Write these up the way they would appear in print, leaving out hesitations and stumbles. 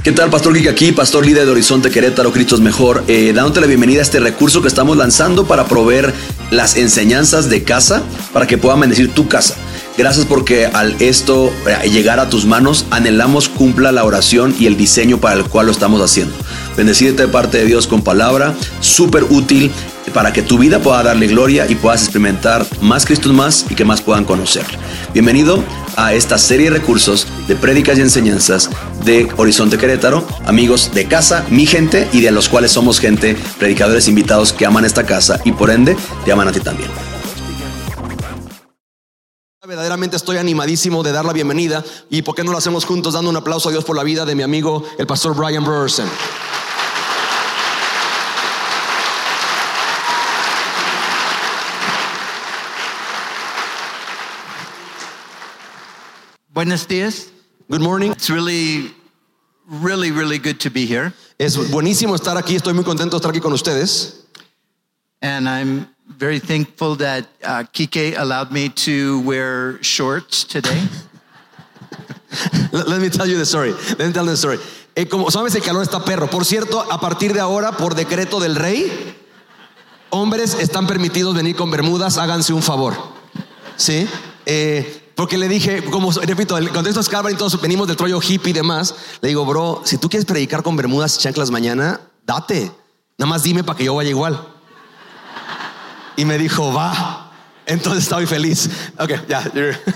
¿Qué tal? Pastor Kike aquí, pastor líder de Horizonte Querétaro, Cristo es Mejor, dándote la bienvenida a este recurso que estamos lanzando para proveer las enseñanzas de casa para que puedan bendecir tu casa. Gracias porque al esto llegar a tus manos, anhelamos cumpla la oración y el diseño para el cual lo estamos haciendo. Bendecirte de parte de Dios con palabra, súper útil para que tu vida pueda darle gloria y puedas experimentar más Cristo más y que más puedan conocerle. Bienvenido a esta serie de recursos de prédicas y enseñanzas de Horizonte Querétaro, amigos de casa, mi gente, y de los cuales somos gente, predicadores invitados que aman esta casa y por ende te aman a ti también. Verdaderamente estoy animadísimo de dar la bienvenida, y por qué no lo hacemos juntos dando un aplauso a Dios por la vida de mi amigo el pastor Brian Brodersen. Buenos días. Good morning. It's really good to be here. Es buenísimo estar aquí, estoy muy contento de estar aquí con ustedes. And I'm very thankful that Kike allowed me to wear shorts today. Let me tell you the story. Como sabes, el calor está perro. Por cierto, a partir de ahora, por decreto del rey, hombres están permitidos venir con bermudas, háganse un favor. ¿Sí? Porque le dije, como repito, el contexto es Calvary, todos venimos del rollo hippie y demás. Le digo, bro, si tú quieres predicar con bermudas y chanclas mañana, date. Nada más dime para que yo vaya igual. Y me dijo, va. Entonces estaba feliz. Ok, ya.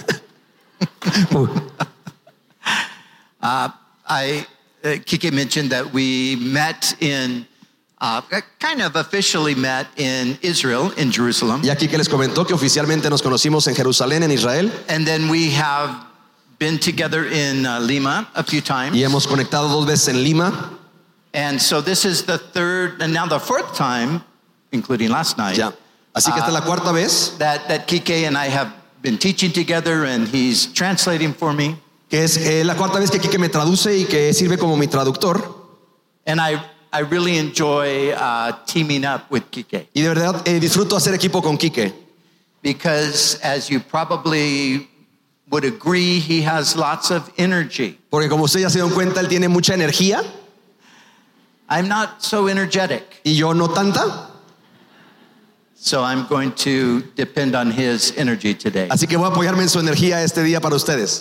Kike mentioned that we met kind of officially met in Israel, in Jerusalem. Y aquí que les comentó que oficialmente nos conocimos en Jerusalén, en Israel. And then we have been together in Lima a few times. Y hemos conectado 2 veces en Lima. And so this is the third and now the fourth time, including last night. Ya. Así que esta es la cuarta vez that Kike and I have been teaching together, and he's translating for me. Que es la cuarta vez que Kike me traduce y que sirve como mi traductor. And I really enjoy teaming up with Kike. Y de verdad disfruto hacer equipo con Kike. Because as you probably would agree, he has lots of energy. Porque como ustedes ya se dieron cuenta, él tiene mucha energía. I'm not so energetic. Y yo no tanta. So I'm going to depend on his energy today. Así que voy a apoyarme en su energía este día para ustedes.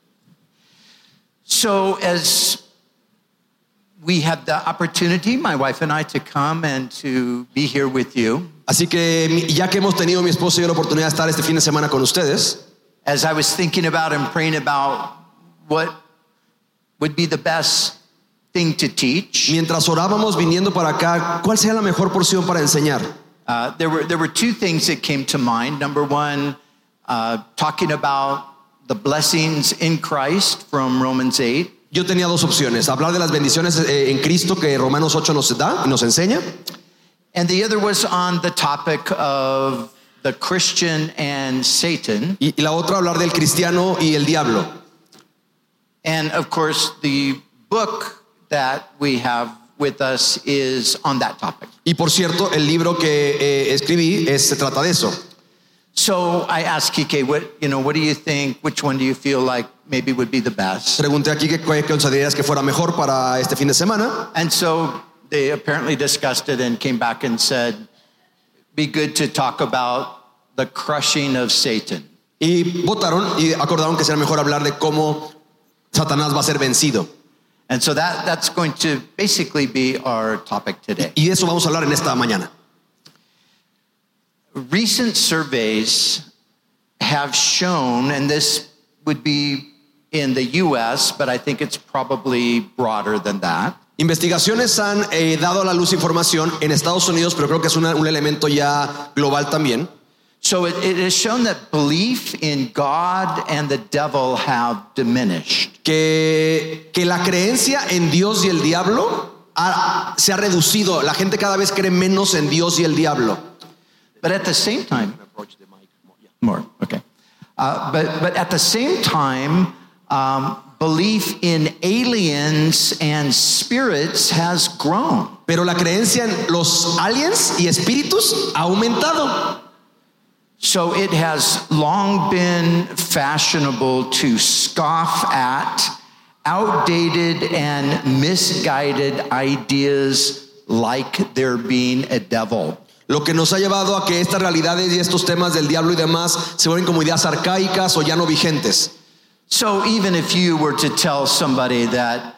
So as we have the opportunity, my wife and I, to come and to be here with you. Así que ya que hemos tenido mi esposo y yo la oportunidad de estar este fin de semana con ustedes, as I was thinking about and praying about what would be the best thing to teach, mientras orábamos viniendo para acá, ¿cuál sería la mejor porción para enseñar? There were two things that came to mind. Number one, talking about the blessings in Christ from Romans 8. Yo tenía 2 opciones: hablar de las bendiciones en Cristo que Romanos 8 nos da y nos enseña. And the other was on the topic of the Christian and Satan. Y la otra, hablar del cristiano y el diablo. And of course, the book that we have with us is on that topic. Y por cierto, el libro que escribí se trata de eso. So I asked Kike, what do you think? Which one do you feel like maybe would be the best? Pregunté aquí qué considerarías que fuera mejor para este fin de semana. And so they apparently discussed it and came back and said, be good to talk about the crushing of Satan. Y votaron y acordaron que sería mejor hablar de cómo Satanás va a ser vencido. And so that's going to basically be our topic today. Y de eso vamos a hablar en esta mañana. Recent surveys have shown, and this would be in the US, but I think it's probably broader than that. Investigaciones han dado a la luz información en Estados Unidos, pero creo que es un elemento ya global también. So it has shown that belief in God and the devil have diminished. Que la creencia en Dios y el diablo se ha reducido. La gente cada vez cree menos en Dios y el diablo. But at the same time, more, okay. But at the same time, belief in aliens and spirits has grown. Pero la creencia en los aliens y espíritus ha aumentado. So it has long been fashionable to scoff at outdated and misguided ideas like there being a devil. Lo que nos ha llevado a que estas realidades y estos temas del diablo y demás se vuelven como ideas arcaicas o ya no vigentes. So even if you were to tell somebody that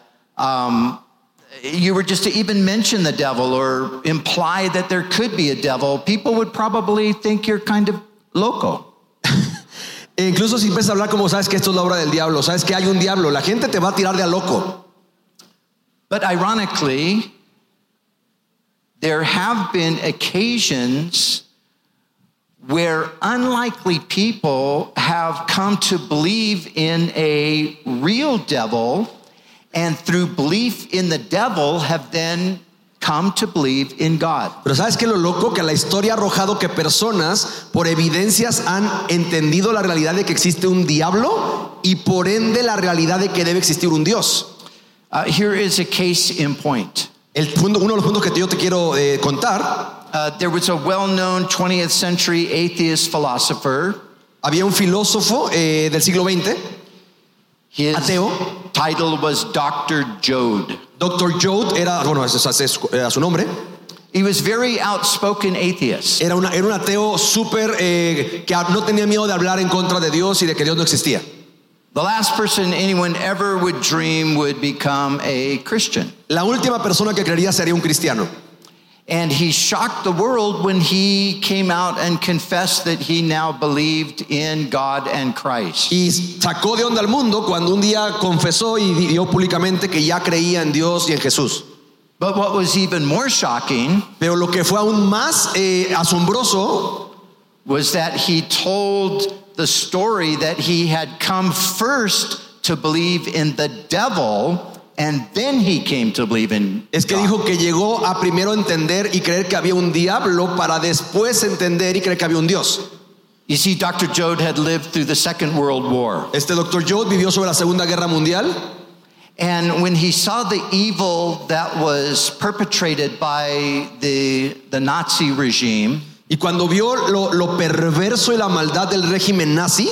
you were just to even mention the devil or imply that there could be a devil, people would probably think you're kind of loco. E incluso si empiezas a hablar como sabes que esto es la obra del diablo, sabes que hay un diablo, la gente te va a tirar de a loco. But ironically, there have been occasions where unlikely people have come to believe in a real devil, and through belief in the devil have then come to believe in God. Pero ¿sabes qué es lo loco? Que la historia ha arrojado que personas por evidencias han entendido la realidad de que existe un diablo y por ende la realidad de que debe existir un Dios. Here is a case in point. Uno de los puntos que yo te quiero contar. There was a well-known 20th century atheist philosopher. Había un filósofo del siglo XX, His ateo. title was Dr. Joad. Dr. Joad era su nombre. He was very outspoken atheist. Era un ateo súper que no tenía miedo de hablar en contra de Dios y de que Dios no existía. The last person anyone ever would dream would become a Christian. La última persona que creería sería un cristiano. And he shocked the world when he came out and confessed that he now believed in God and Christ. Y sacó de onda al mundo cuando un día confesó y dio públicamente que ya creía en Dios y en Jesús. But what was even more shocking Pero lo que fue aún más asombroso was that he told the story that he had come first to believe in the devil, and then he came to believe in es que God. dijo que llegó a primero entender y creer que había un diablo para después entender y creer que había un Dios. You see, Dr. Joad had lived through the Second World War. Este Dr. Joad vivió sobre la Segunda Guerra Mundial. And when he saw the evil that was perpetrated by the Nazi regime, Y cuando vio lo perverso y la maldad del régimen nazi,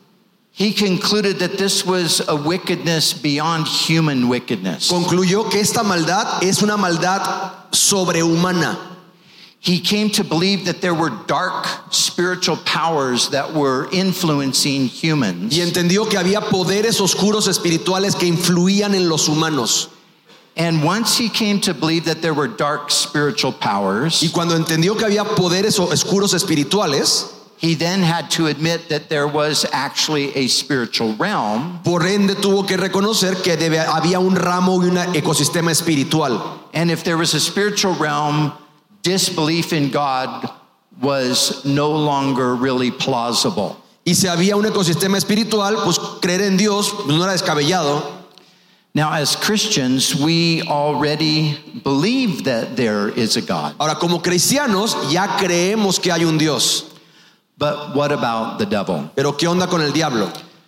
he concluded that this was a wickedness beyond human wickedness. concluyó que esta maldad es una maldad sobrehumana. He came to believe that there were dark spiritual powers that were influencing humans. Y entendió que había poderes oscuros espirituales que influían en los humanos. And once he came to believe that there were dark spiritual powers, Y cuando entendió que había poderes oscuros espirituales, he then had to admit that there was actually a spiritual realm. por ende tuvo que reconocer que había un ramo y un ecosistema espiritual. And if there was a spiritual realm, disbelief in God was no longer really plausible. Y si había un ecosistema espiritual, pues creer en Dios no era descabellado. Now, as Christians, we already believe that there is a God. Ahora, como cristianos, ya creemos que hay un Dios. But what about the devil? Pero ¿qué onda con el diablo?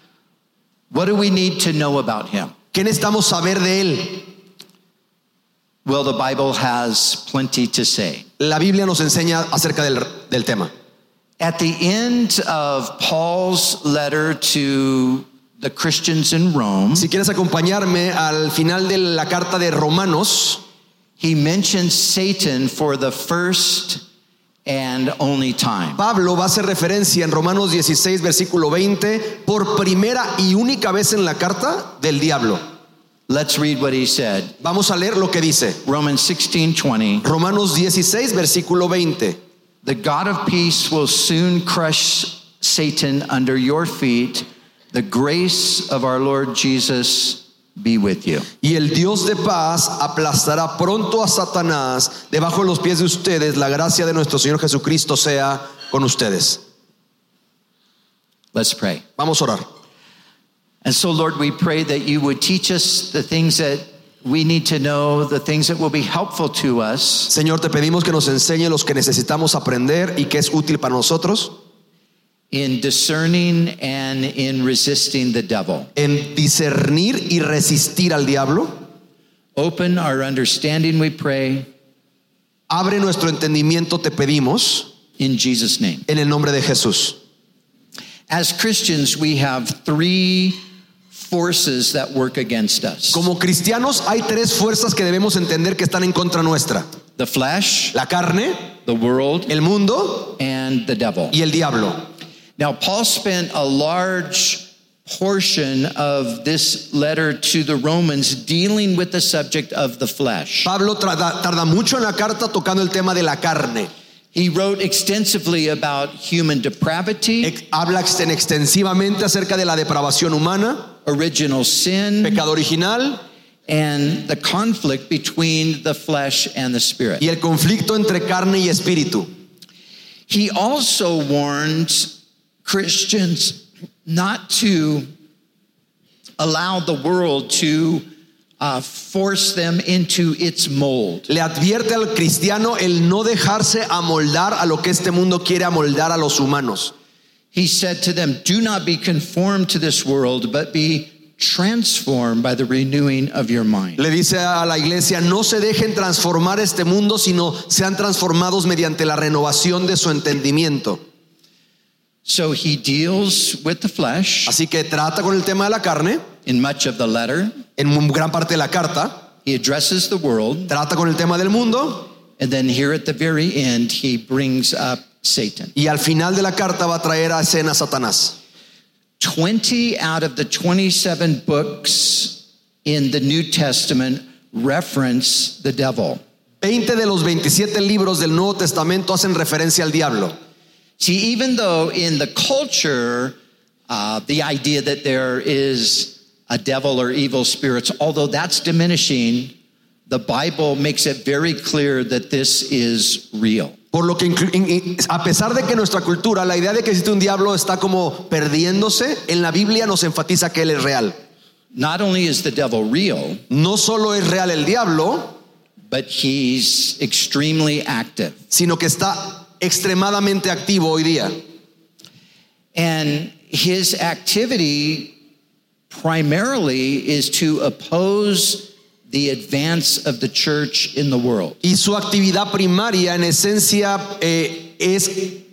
What do we need to know about him? ¿Qué necesitamos saber de él? Well, the Bible has plenty to say. La Biblia nos enseña acerca del tema. At the end of Paul's letter to the Christians in Rome, Si quieres acompañarme al final de la carta de Romanos, he mentions Satan for the first and only time. Pablo va a hacer referencia en Romanos 16, versículo 20, por primera y única vez en la carta del diablo. Let's read what he said. Vamos a leer lo que dice. Romans 16:20. Romanos 16, versículo 20. The God of peace will soon crush Satan under your feet. The grace of our Lord Jesus be with you. Y el Dios de paz aplastará pronto a Satanás debajo de los pies de ustedes. La gracia de nuestro Señor Jesucristo sea con ustedes. Let's pray. Vamos a orar. And so, Lord, we pray that you would teach us the things that we need to know, the things that will be helpful to us Señor, te pedimos que nos enseñe los que necesitamos aprender y que es útil para nosotros in discerning and in resisting the devil. en discernir y resistir al diablo. Open our understanding, we pray, Abre nuestro entendimiento, te pedimos, in Jesus' name. en el nombre de Jesús. As Christians, we have three forces that work against us. Como cristianos hay tres fuerzas que debemos entender que están en contra nuestra: The flesh, la carne, the world, el mundo and the devil. y el diablo. Now, Paul spent a large portion of this letter to the Romans dealing with the subject of the flesh. Pablo tarda mucho en la carta tocando el tema de la carne. He wrote extensively about human depravity, Habla extensivamente acerca de la depravación humana, original sin, pecado original and the conflict between the flesh and the spirit. y el conflicto entre carne y espíritu. He also warns Christians not to allow the world to force them into its mold. Le advierte al cristiano el no dejarse amoldar a lo que este mundo quiere amoldar a los humanos. He said to them, do not be conformed to this world, but be transformed by the renewing of your mind. Le dice a la iglesia, no se dejen transformar este mundo, sino sean transformados mediante la renovación de su entendimiento. So he deals with the flesh Así que trata con el tema de la carne, in much of the letter. en gran parte de la carta, He addresses the world. trata con el tema del mundo, And then here at the very end, he brings up Satan. y al final de la carta va a traer a escena a Satanás. 20 out of the 27 books in the New Testament reference the devil. 20 de los 27 libros del Nuevo Testamento hacen referencia al diablo. See, even though in the culture, the idea that there is a devil or evil spirits, although that's diminishing, the Bible makes it very clear that this is real. Por lo que a pesar de que en nuestra cultura la idea de que existe un diablo está como perdiéndose, en la Biblia nos enfatiza que él es real. Not only is the devil real, No solo es real el diablo, but he's extremely active. sino que está extremadamente activo hoy día. And his activity primarily is to oppose the advance of the church in the world. Y su actividad primaria en esencia es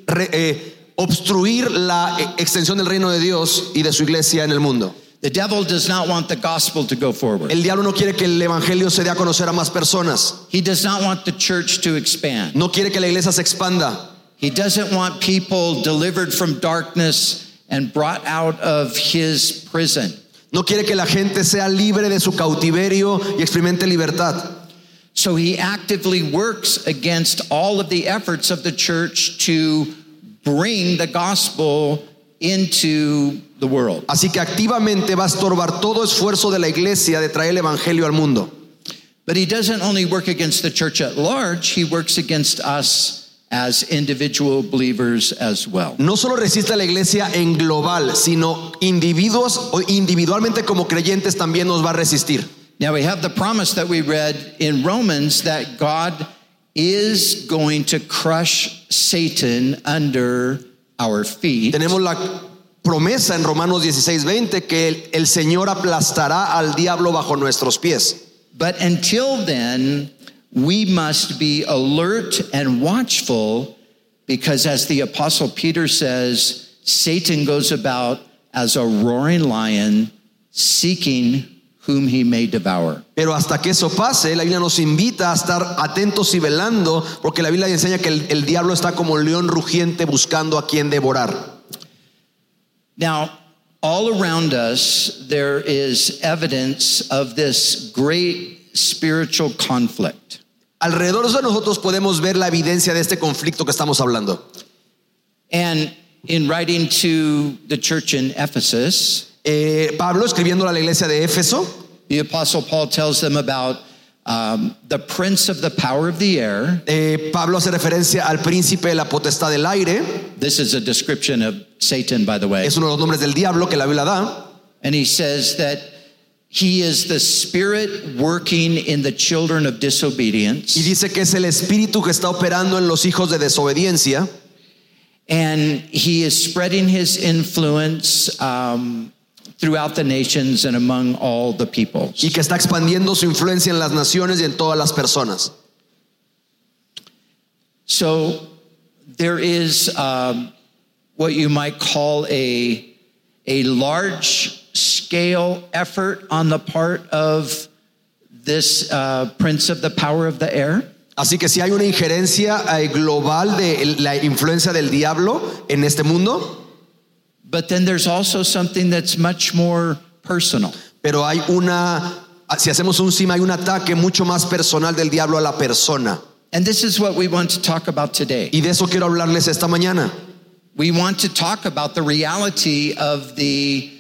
obstruir la extensión del reino de Dios y de su iglesia en el mundo. The devil does not want the gospel to go forward. El diablo no quiere que el evangelio se dé a conocer a más personas. He does not want the church to expand. No quiere que la iglesia se expanda. He doesn't want people delivered from darkness and brought out of his prison. No quiere que la gente sea libre de su cautiverio y experimente libertad. So he actively works against all of the efforts of the church to bring the gospel into the world. Así que activamente va a estorbar todo esfuerzo de la iglesia de traer el evangelio al mundo. But he doesn't only work against the church at large, he works against us as individual believers as well. No solo resiste a la iglesia en global, sino individuos o individualmente como creyentes también nos va a resistir. Now we have the promise that we read in Romans that God is going to crush Satan under our feet. Tenemos la promesa en Romanos 16:20 que el Señor aplastará al diablo bajo nuestros pies. But until then, we must be alert and watchful, because as the Apostle Peter says, Satan goes about as a roaring lion seeking whom he may devour. Pero hasta que eso pase, la Biblia nos invita a estar atentos y velando, porque la Biblia enseña que el diablo está como león rugiente buscando a quien devorar. Now, all around us, there is evidence of this great spiritual conflict. Alrededor de nosotros podemos ver la evidencia de este conflicto que estamos hablando. And in writing to the church in Ephesus, Pablo, escribiendo a la iglesia de Éfeso, the Apostle Paul tells them about the prince of the power of the air. Pablo hace referencia al príncipe de la potestad del aire. This is a description of Satan, by the way. Es uno de los nombres del diablo que la Biblia da. And he says that he is the spirit working in the children of disobedience. Y dice que es el espíritu que está operando en los hijos de desobediencia. And he is spreading his influence throughout the nations and among all the peoples. Y que está expandiendo su influencia en las naciones y en todas las personas. So there is what you might call a large scale effort on the part of this prince of the power of the air. Así que si hay una injerencia global de la influencia del diablo en este mundo. But then there's also something that's much more personal. Pero hay si hacemos un cima, hay un ataque mucho más personal del diablo a la persona. And this is what we want to talk about today. Y de eso quiero hablarles esta mañana. We want to talk about the reality of the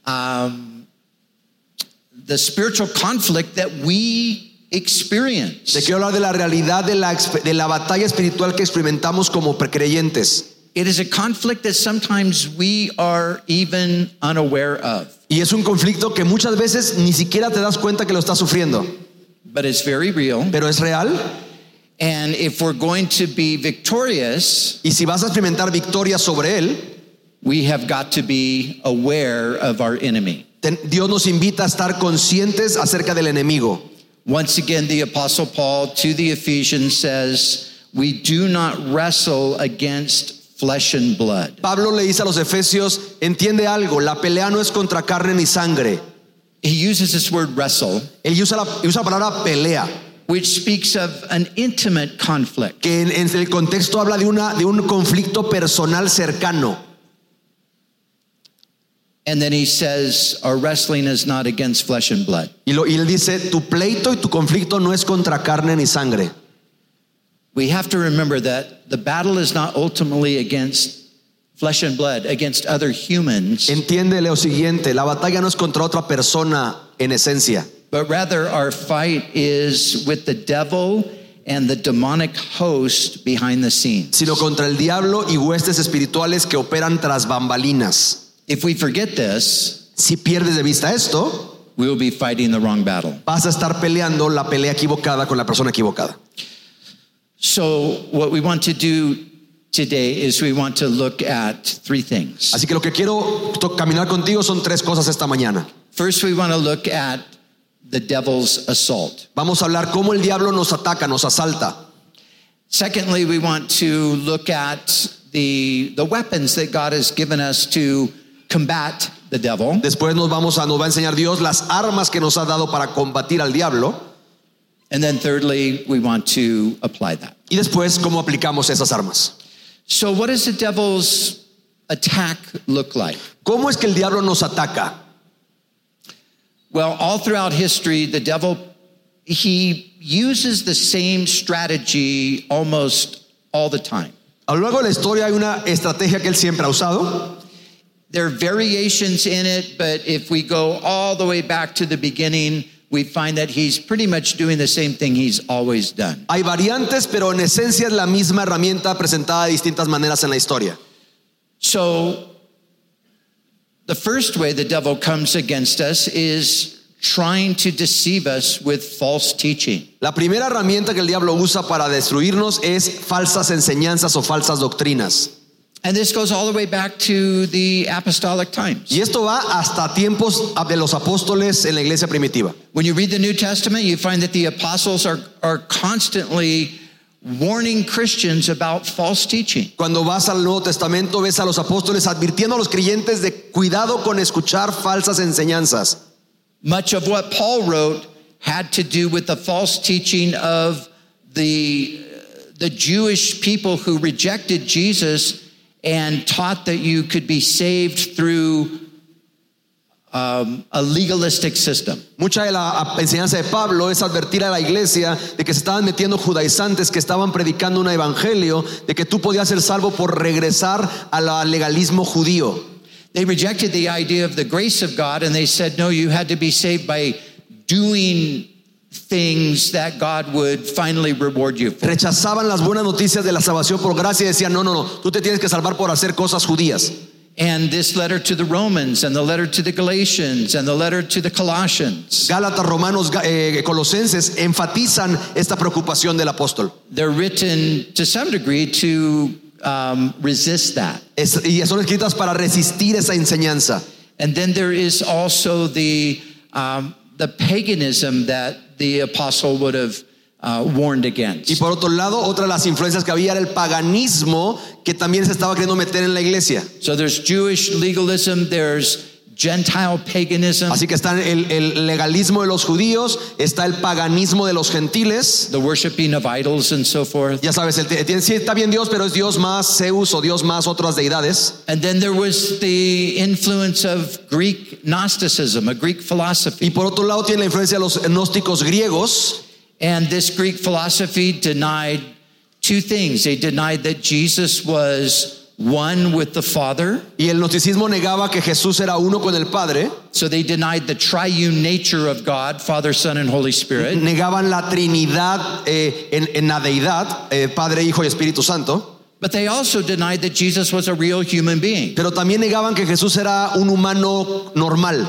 spiritual conflict that we experience. Te quiero hablar de la realidad de la batalla espiritual que experimentamos como creyentes. It is a conflict that sometimes we are even unaware of. Y es un conflicto que muchas veces ni siquiera te das cuenta que lo estás sufriendo. But it's very real. Pero es real. And if we're going to be victorious, y si vas a experimentar victoria sobre él, we have got to be aware of our enemy. Dios nos invita a estar conscientes acerca del enemigo. Once again, the Apostle Paul to the Ephesians says, we do not wrestle against flesh and blood. Pablo le dice a los Efesios, entiende algo, la pelea no es contra carne ni sangre. He uses this word wrestle. Él usa la palabra pelea, which speaks of an intimate conflict. Que en el contexto habla de un conflicto personal cercano. And then he says, our wrestling is not against flesh and blood. Y él dice, tu pleito y tu conflicto no es contra carne ni sangre. We have to remember that the battle is not ultimately against flesh and blood, against other humans. Entiende lo siguiente, la batalla no es contra otra persona en esencia. But rather our fight is with the devil and the demonic host behind the scenes. Sino contra el diablo y huestes espirituales que operan tras bambalinas. If we forget this, si pierdes de vista esto, we will be fighting the wrong battle. Vas a estar peleando la pelea equivocada con la persona equivocada. So what we want to do today is we want to look at three things. Así que lo que quiero caminar contigo son tres cosas esta mañana. First, we want to look at the devil's assault. Vamos a hablar cómo el diablo nos ataca, nos asalta. Secondly, we want to look at the weapons that God has given us to combat the devil. Después nos va a enseñar Dios las armas que nos ha dado para combatir al diablo. And then thirdly, we want to apply that. Y después, ¿cómo aplicamos esas armas? So what does the devil's attack look like? ¿Cómo es que el diablo nos ataca? Well, all throughout history, the devil, he uses the same strategy almost all the time. A lo largo de la historia hay una estrategia que él siempre ha usado. There are variations in it, but if we go all the way back to the beginning, we find that he's pretty much doing the same thing he's always done. Hay variantes, pero en esencia es la misma herramienta presentada de distintas maneras en la historia. So, the first way the devil comes against us is trying to deceive us with false teaching. La primera herramienta que el diablo usa para destruirnos es falsas enseñanzas o falsas doctrinas. And this goes all the way back to the apostolic times. Y esto va hasta tiempos de los apóstoles en la iglesia primitiva. When you read the New Testament, you find that the apostles are constantly warning Christians about false teaching. Cuando vas al Nuevo Testamento, ves a los apóstoles advirtiendo a los creyentes de cuidado con escuchar falsas enseñanzas. Much of what Paul wrote had to do with the false teaching of the Jewish people who rejected Jesus and taught that you could be saved through a legalistic system. Mucha de la enseñanza de Pablo es advertir a la iglesia de que se estaban metiendo judaizantes que estaban predicando un evangelio de que tú podías ser salvo por regresar al legalismo judío. They rejected the idea of the grace of God and they said, no, you had to be saved by doing things that God would finally reward you for. Rechazaban las buenas noticias de la salvación por gracia y decían, no, tú te tienes que salvar por hacer cosas judías. And this letter to the Romans and the letter to the Galatians and the letter to the Colossians. Gálatas, Romanos, Colosenses enfatizan esta preocupación del apóstol. They're written to some degree to resist that. Y son escritas para resistir esa enseñanza. And then there is also the paganism that the apostle would have warned against. Y por otro lado, otra de las influencias que había era el paganismo que también se estaba queriendo meter en la iglesia. So there's Jewish legalism, there's Gentile paganism, Así que está el legalismo de los judíos, está el paganismo de los gentiles. the worshiping of idols and so forth. Ya sabes, sí está bien Dios, pero es Dios más Zeus o Dios más otras deidades. And then there was the influence of Greek Gnosticism, a Greek Y philosophy. por otro lado tiene la influencia de los gnósticos griegos. And this Greek philosophy denied two things. They denied that Jesus was one with the Father. Y el gnosticismo negaba que Jesús era uno con el Padre. So they denied the triune nature of God, Father, Son, and Holy Spirit. Negaban la Trinidad en la deidad, Padre, Hijo y Espíritu Santo. But they also denied that Jesus was a real human being. Pero también negaban que Jesús era un humano normal.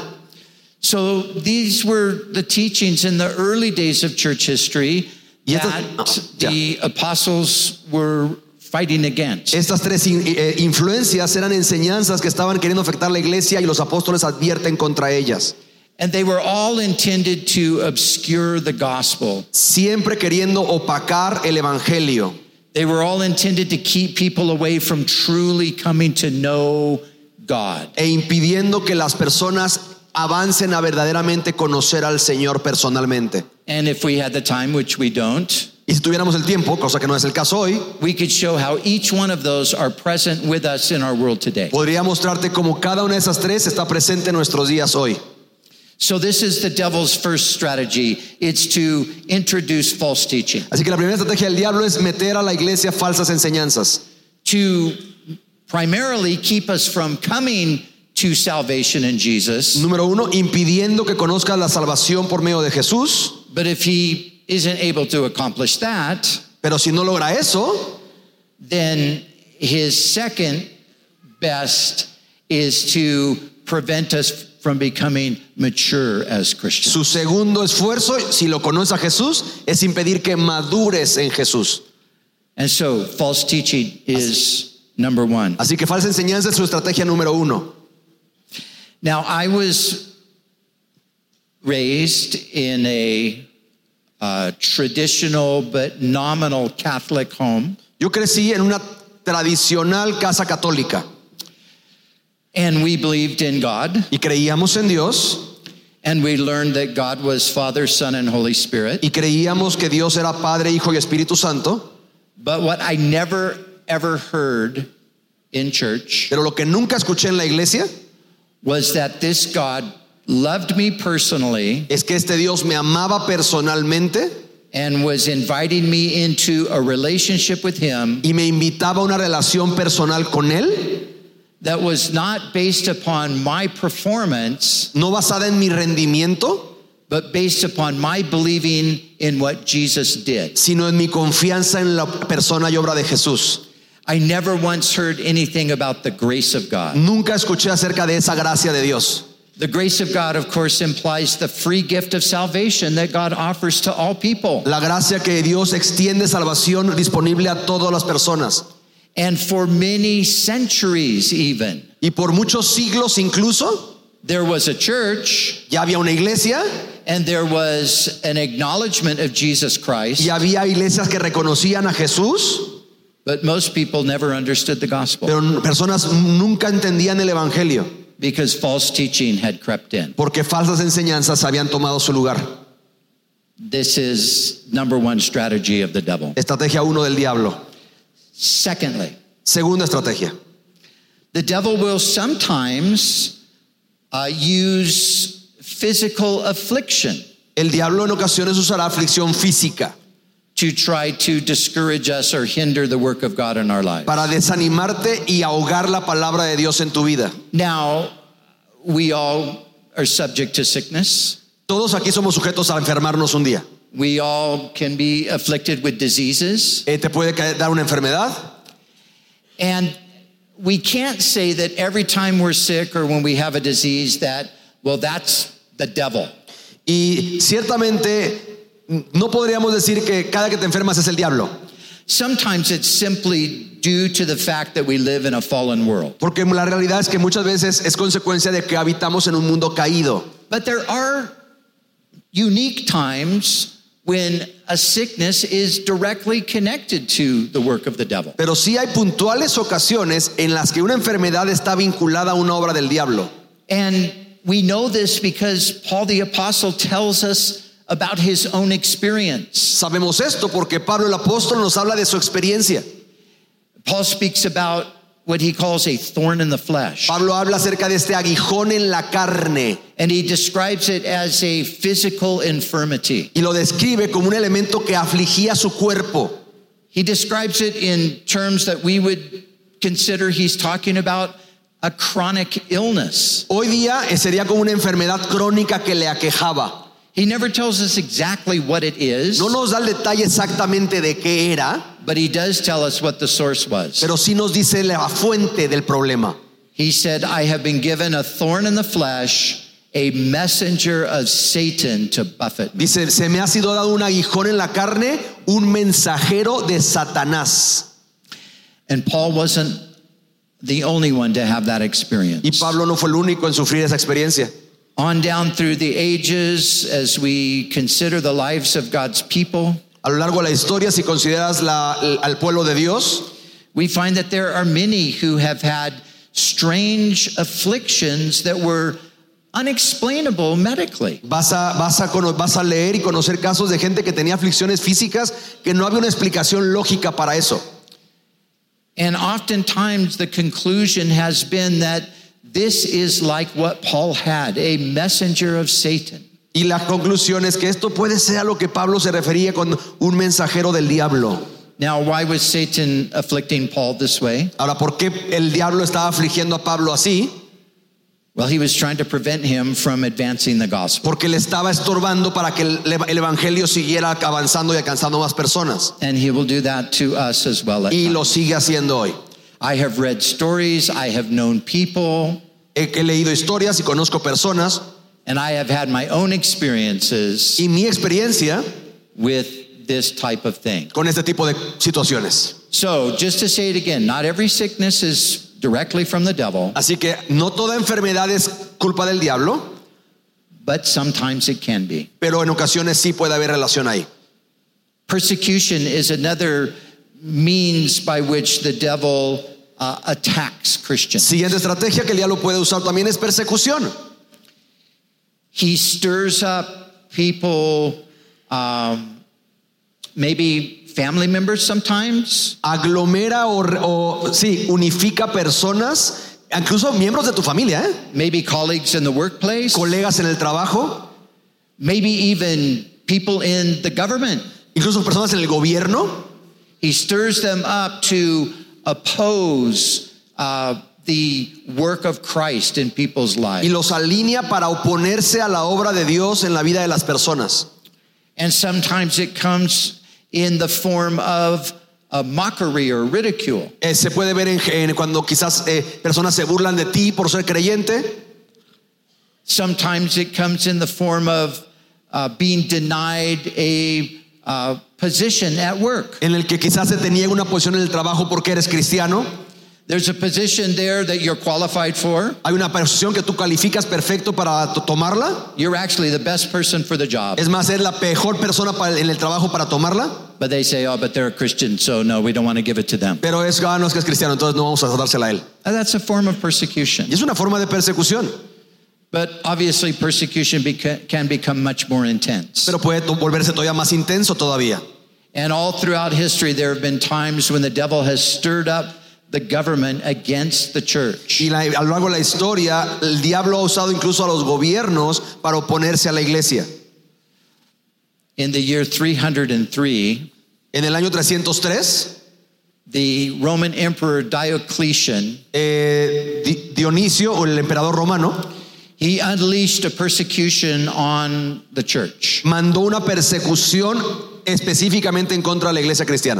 So these were the teachings in the early days of church history Y that the apostles were fighting against. Estas tres influencias eran enseñanzas que estaban queriendo afectar la iglesia y los apóstoles advierten contra ellas. And they were all intended to obscure the gospel. Siempre queriendo opacar el evangelio. They were all intended to keep people away from truly coming to know God. E impidiendo que las personas avancen a verdaderamente conocer al Señor personalmente. And if we had the time, which we don't, Y si tuviéramos el tiempo, cosa que no es el caso hoy, we could show how each one of those are present with us in our world today. podría mostrarte cómo cada una de esas tres está presente en nuestros días hoy. So this is the devil's first strategy. It's to introduce false teaching, Así que la primera estrategia del diablo es meter a la iglesia falsas enseñanzas, to primarily keep us from coming to salvation in Jesus. Número uno, impidiendo que conozcas la salvación por medio de Jesús. But if he isn't able to accomplish that, Pero si no logra eso, then his second best is to prevent us from becoming mature as Christians. su segundo esfuerzo, si lo conoces a Jesús, es impedir que madures en Jesús. And so false teaching is number one. Así que falsa enseñanza es su estrategia número uno. Now, I was raised in a traditional but nominal Catholic home. Yo crecí en una tradicional casa católica And we believed in God, y creíamos en Dios and we learned that God was Father, Son, and Holy Spirit. y creíamos que Dios era Padre, Hijo y Espíritu Santo. But what I never ever heard in church Pero lo que nunca escuché en la iglesia was that this God loved me personally es que este Dios me amaba personalmente and was inviting me into a relationship with Him y me invitaba a una relación personal con Él, that was not based upon my performance, no basada en mi rendimiento, but based upon my believing in what Jesus did. sino en mi confianza en la persona y obra de Jesús. I never once heard anything about the grace of God. Nunca escuché acerca de esa gracia de Dios. The grace of God, of course, implies the free gift of salvation that God offers to all people. La gracia que Dios extiende salvación disponible a todas las personas. And for many centuries even, Y por muchos siglos incluso, there was a church ya había una iglesia and there was an acknowledgement of Jesus Christ, y había iglesias que reconocían a Jesús, but most people never understood the gospel pero personas nunca entendían el evangelio because false teaching had crept in. porque falsas enseñanzas habían tomado su lugar. This is number one strategy of the devil. Estrategia 1 del diablo. Secondly, Segunda estrategia. the devil will sometimes use physical affliction El diablo en ocasiones usará aflicción física to try to discourage us or hinder the work of God in our lives. para desanimarte y ahogar la palabra de Dios en tu vida. Now, we all are subject to sickness. Todos aquí somos sujetos a enfermarnos un día. We all can be afflicted with diseases. Te puede dar una enfermedad. And we can't say that every time we're sick or when we have a disease that, well, that's the devil. Y ciertamente no podríamos decir que cada que te enfermas es el diablo. Sometimes it's simply due to the fact that we live in a fallen world. Porque la realidad es que muchas veces es consecuencia de que habitamos en un mundo caído. But there are unique times when a sickness is directly connected to the work of the devil. Pero sí hay puntuales ocasiones en las que una enfermedad está vinculada a una obra del diablo. And we know this because Paul the Apostle tells us about his own experience. Sabemos esto porque Pablo el apóstol nos habla de su experiencia. Paul speaks about what he calls a thorn in the flesh. Pablo habla acerca de este aguijón en la carne And he describes it as a physical infirmity. y lo describe como un elemento que afligía su cuerpo. He describes it in terms that we would consider he's talking about a chronic illness. Hoy día sería como una enfermedad crónica que le aquejaba. He never tells us exactly what it is, No nos da el detalle exactamente de qué era, but he does tell us what the source was. pero sí nos dice la fuente del problema. He said, I have been given a thorn in the flesh, a messenger of Satan to buffet me. Dice, se me ha sido dado un aguijón en la carne, un mensajero de Satanás. And Paul wasn't the only one to have that Y experience. Pablo no fue el único en sufrir esa experiencia. On down through the ages, as we consider the lives of God's people, A lo largo de la historia, si consideras al pueblo de Dios, we find that there are many who have had strange afflictions that were unexplainable medically. vas a leer y conocer casos de gente que tenía aflicciones físicas que no había una explicación lógica para eso. And oftentimes the conclusion has been that this is like what Paul had, a messenger of Satan. Y la conclusión es que esto puede ser a lo que Pablo se refería con un mensajero del diablo. Now, why was Satan afflicting Paul this way? Ahora, ¿por qué el diablo estaba afligiendo a Pablo así? Well, he was trying to prevent him from advancing the gospel. Porque le estaba estorbando para que el evangelio siguiera avanzando y alcanzando más personas. And he will do that to us as well at Y times. lo sigue haciendo hoy. I have read stories, I have known people, He leído historias y conozco personas, and I have had my own experiences y mi experiencia with this type of thing. con este tipo de situaciones. So, just to say it again, not every sickness is directly from the devil, Así que no toda enfermedad es culpa del diablo, but sometimes it can be. pero en ocasiones sí puede haber relación ahí. Persecution is another means by which the devil attacks Christians. Siguiente estrategia que el diablo puede usar también es persecución. He stirs up people, maybe family members sometimes, Aglomera unifica personas, incluso miembros de tu familia, maybe colleagues in the workplace, colegas en el trabajo, maybe even people in the government. incluso personas en el gobierno. He stirs them up to oppose the work of Christ in people's Y lives. los alinea para oponerse a la obra de Dios en la vida de las personas. And sometimes it comes in the form of a mockery or ridicule. Se puede ver cuando quizás personas se burlan de ti por ser creyente. Sometimes it comes in the form of being denied a position at work. En el que quizás se te niega una posición en el trabajo porque eres cristiano. There's a position there that you're qualified for. Hay una posición que tú calificas perfecto para tomarla. You're actually the best person for the job. Es más, eres la mejor persona en el trabajo para tomarla. But they say, oh, but they're a Christian, so no, we don't want to give it to them. Pero no es que es cristiano, entonces no vamos a dársela a él. And that's a form of persecution. Y es una forma de persecución. But obviously persecution can become much more intense. Pero puede volverse todavía más intenso todavía. And all throughout history, there have been times when the devil has stirred up the government against the church. Y a lo largo de la historia, el diablo ha usado incluso a los gobiernos para oponerse a la iglesia. In the year 303, En el año 303, the Roman Emperor Diocletian, Dionisio, o el emperador romano, he unleashed a persecution on the church. mandó una persecución específicamente en contra de la iglesia cristiana.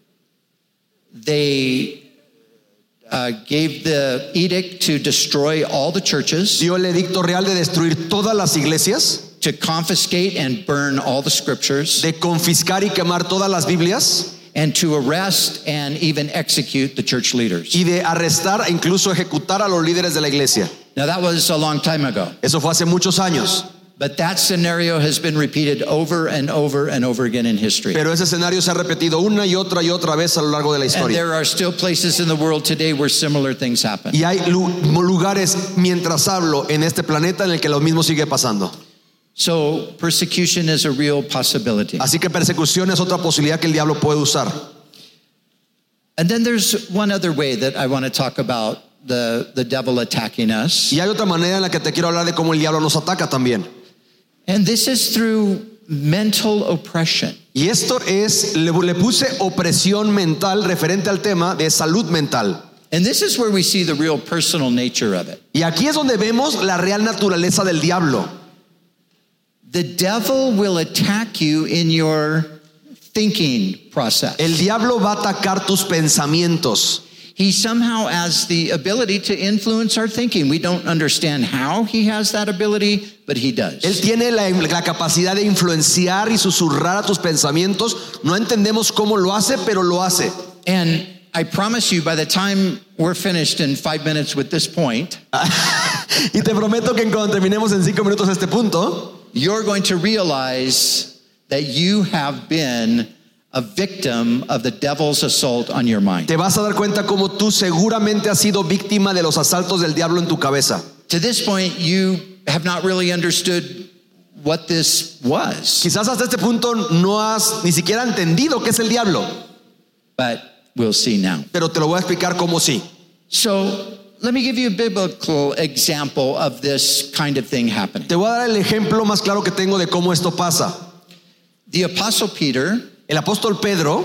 They gave the edict to destroy all the churches, Dio el edicto real de destruir todas las iglesias, to confiscate and burn all the scriptures, de confiscar y quemar todas las Biblias and to arrest and even execute the church leaders. y de arrestar e incluso ejecutar a los líderes de la iglesia. Now that was a long time ago. Eso fue hace muchos años. But that scenario has been repeated over and over and over again in history. Pero ese escenario se ha repetido una y otra vez a lo largo de la And historia. there are still places in the world today where similar things happen. Y hay lugares mientras hablo en este planeta en el que lo mismo sigue pasando. So persecution is a real possibility. Así que persecución es otra posibilidad que el diablo puede usar. And then there's one other way that I want to talk about the devil attacking us. Y hay otra manera en la que te quiero hablar de cómo el diablo nos ataca también. And this is through mental oppression. Y esto es, le puse opresión mental referente al tema de salud mental. And this is where we see the real personal nature of it. Y aquí es donde vemos la real naturaleza del diablo. The devil will attack you in your thinking process. El diablo va a atacar tus pensamientos. He somehow has the ability to influence our thinking. We don't understand how he has that ability, but he does. Él tiene la capacidad de influenciar y susurrar a tus pensamientos. No entendemos cómo lo hace, pero lo hace. And I promise you, by the time we're finished in 5 minutes with this point, Y te prometo que cuando terminemos en 5 minutos este punto, you're going to realize that you have been a victim of the devil's assault on your mind. te vas a dar cuenta cómo tú seguramente has sido víctima de los asaltos del diablo en tu cabeza. To this point, you have not really understood what this was, Quizás hasta este punto no has ni siquiera entendido qué es el diablo, but we'll see now. pero te lo voy a explicar cómo sí. So let me give you a biblical example of this kind of thing happening. Te voy a dar el ejemplo más claro que tengo de cómo esto pasa. The Apostle Peter, El apóstol Pedro,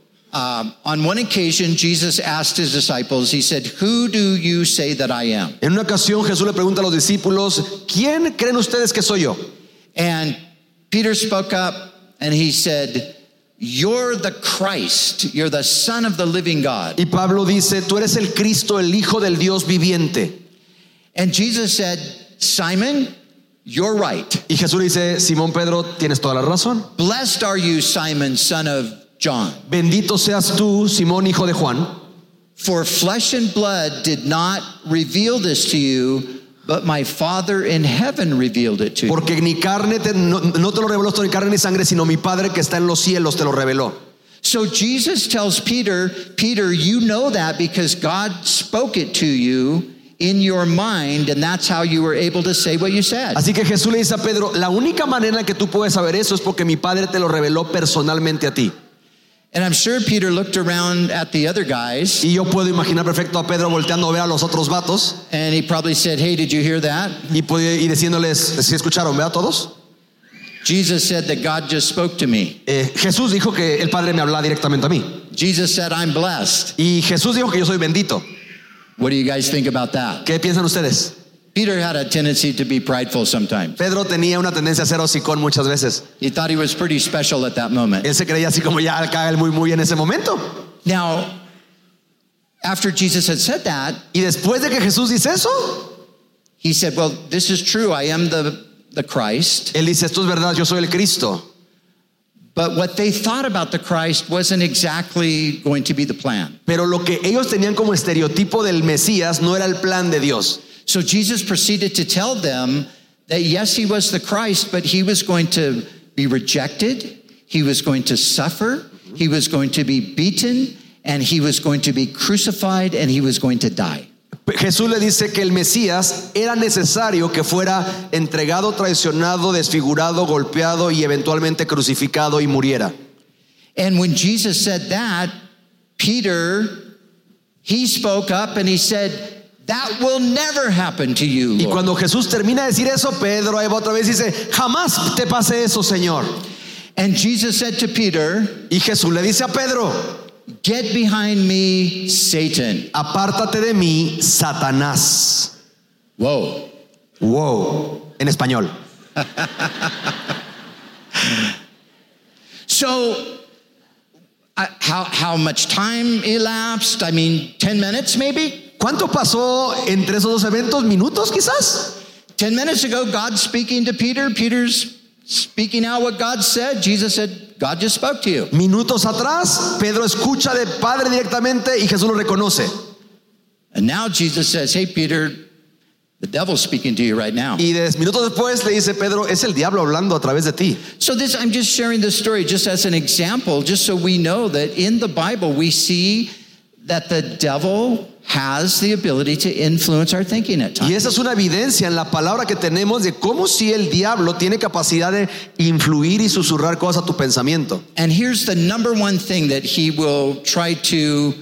on one occasion, Jesus asked his disciples, he said, "Who do you say that I am?" en una ocasión Jesús le pregunta a los discípulos, ¿quién creen ustedes que soy yo? And Peter spoke up and he said, "You're the Christ. You're the Son of the living God." Y Pablo dice, tú eres el Cristo, el Hijo del Dios viviente. And Jesus said, "Simon, you're right. Y Jesús le dice, Simón Pedro, tienes toda la razón. Blessed are you, Simon, son of John. Bendito seas tú, Simón, hijo de Juan, For flesh and blood did not reveal this to you, but my Father in heaven revealed it to you." porque ni carne no te lo reveló esto, ni carne ni sangre, sino mi Padre que está en los cielos te lo reveló. So Jesus tells Peter, "Peter, you know that because God spoke it to you in your mind, and that's how you were able to say what you said." Así que Jesús le dice a Pedro, la única manera en que tú puedes saber eso es porque mi Padre te lo reveló personalmente a ti. And I'm sure Peter looked around at the other guys, Y yo puedo imaginar perfecto a Pedro volteando a ver a los otros vatos and he probably said, "Hey, did you hear that? y diciéndoles, ¿sí escucharon, verdad todos? Jesus said that God just spoke to me. Jesús dijo que el Padre me hablaba directamente a mí. Jesus said, I'm blessed." Y Jesús dijo que yo soy bendito. What do you guys think about that? ¿Qué piensan ustedes? Peter had a tendency to be prideful sometimes. Pedro tenía una tendencia a ser hocicón muchas veces. He thought he was pretty special at that moment. Él se creía así como ya acá él muy en ese momento. Now, after Jesus had said that, Y después de que Jesús dice eso, he said, "Well, this is true. I am the Christ." él dice, esto es verdad, yo soy el Cristo. But what they thought about the Christ wasn't exactly going to be the plan. Pero lo que ellos tenían como estereotipo del Mesías no era el plan de Dios. So Jesus proceeded to tell them that yes, he was the Christ, but he was going to be rejected, he was going to suffer, he was going to be beaten, and he was going to be crucified, and he was going to die. Jesús le dice que el Mesías era necesario que fuera entregado, traicionado, desfigurado, golpeado y eventualmente crucificado y muriera. And when Jesus said that, Peter, he spoke up and he said, "That will never happen to you, Y Lord." cuando Jesús termina de decir eso, Pedro ahí va otra vez y dice, jamás te pase eso, Señor. And Jesus said to Peter, Y Jesús le dice a Pedro, "Get behind me, Satan." apártate de mí, Satanás. Whoa. Wow, en español. So, how much time elapsed? I mean, 10 minutes maybe? ¿Cuánto pasó entre esos dos eventos? ¿Minutos quizás? 10 minutes ago, God's speaking to Peter. Peter's speaking out what God said. Jesus said, "God just spoke to you." Minutos atrás, Pedro escucha de Padre directamente y Jesús lo reconoce. And now Jesus says, "Hey, Peter, The devil's speaking to you right now. Y minutos después le dice Pedro, es el diablo hablando a través de ti. So I'm just sharing this story just as an example, just so we know that in the Bible we see that the devil has the ability to influence our thinking at times. Y esa es una evidencia en la palabra que tenemos de cómo si el diablo tiene capacidad de influir y susurrar cosas a tu pensamiento. And here's the number one thing that he will try to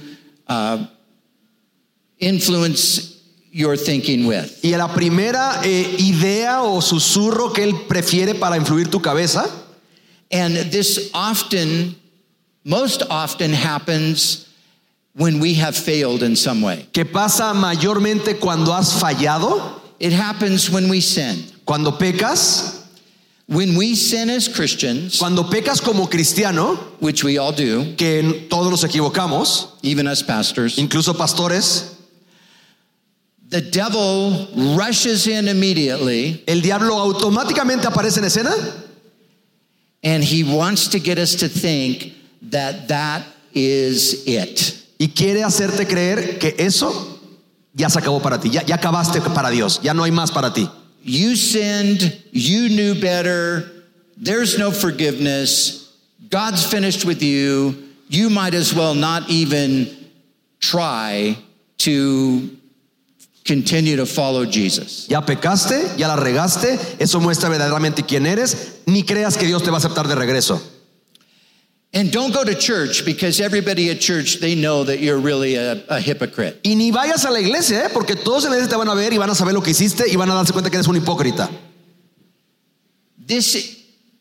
influence your thinking with. Y la primera idea o susurro que él prefiere para influir tu cabeza, and this most often happens when we have failed in some way. que pasa mayormente cuando has fallado, It happens when we sin. cuando pecas, When we sin as Christians, cuando pecas como cristiano, which we all do, que todos nos equivocamos, even us pastors, incluso pastores, the devil rushes in immediately el diablo automáticamente aparece en escena and he wants to get us to think that that is it. y quiere hacerte creer que eso ya se acabó para ti, ya acabaste para Dios, ya no hay más para ti. You sinned, you knew better, there's no forgiveness, God's finished with you, you might as well not even try to continue to follow Jesus. Ya pecaste, ya la regaste, eso muestra verdaderamente quién eres, ni creas que Dios te va a aceptar de regreso. And don't go to church because everybody at church, they know that you're really a hypocrite. Y ni vayas a la iglesia, porque todos en la iglesia te van a ver y van a saber lo que hiciste y van a darse cuenta que eres un hipócrita. This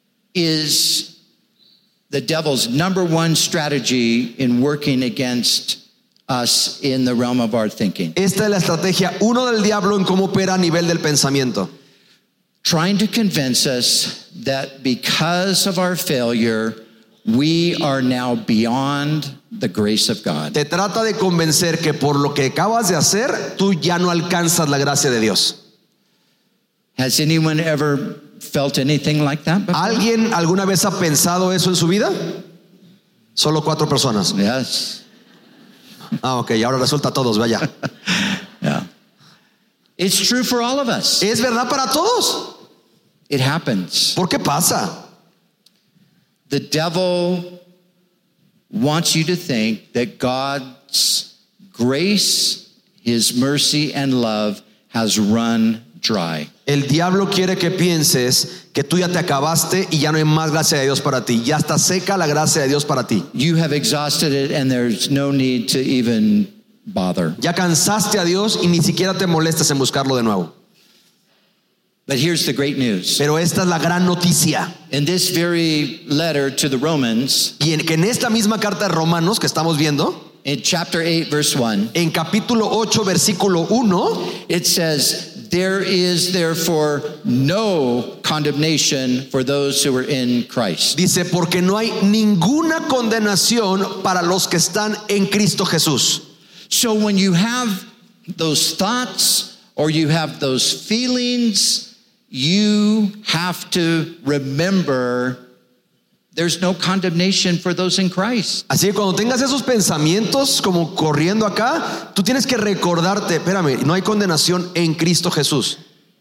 is the devil's number one strategy in working against us in the realm of our thinking. Esta es la estrategia uno del diablo en cómo opera a nivel del pensamiento. Trying to convince us that because of our failure, we are now beyond the grace of God. Te trata de convencer que por lo que acabas de hacer, tú ya no alcanzas la gracia de Dios. Has anyone ever felt anything like that before? ¿Alguien alguna vez ha pensado eso en su vida? Solo 4 personas. Yes. Ok, ahora resulta todos, vaya. Yeah. It's true for all of us. Es verdad para todos. It happens. ¿Por qué pasa? The devil wants you to think that God's grace, His mercy and love has run dry. El diablo quiere que pienses que tú ya te acabaste y ya no hay más gracia de Dios para ti. Ya está seca la gracia de Dios para ti. You have exhausted it and there's no need to even bother. Ya cansaste a Dios y ni siquiera te molestes en buscarlo de nuevo. But here's the great news. Pero esta es la gran noticia. In this very letter to the Romans, Y que en esta misma carta de Romanos que estamos viendo, in chapter 8, verse 1, en capítulo 8, versículo 1, it says, there is therefore no condemnation for those who are in Christ. dice, porque no hay ninguna condenación para los que están en Cristo Jesús. So when you have those thoughts or you have those feelings, you have to remember there's no condemnation for those in Christ. Así que cuando tengas esos pensamientos como corriendo acá, tú tienes que recordarte, espérame, no hay condenación en Cristo Jesús.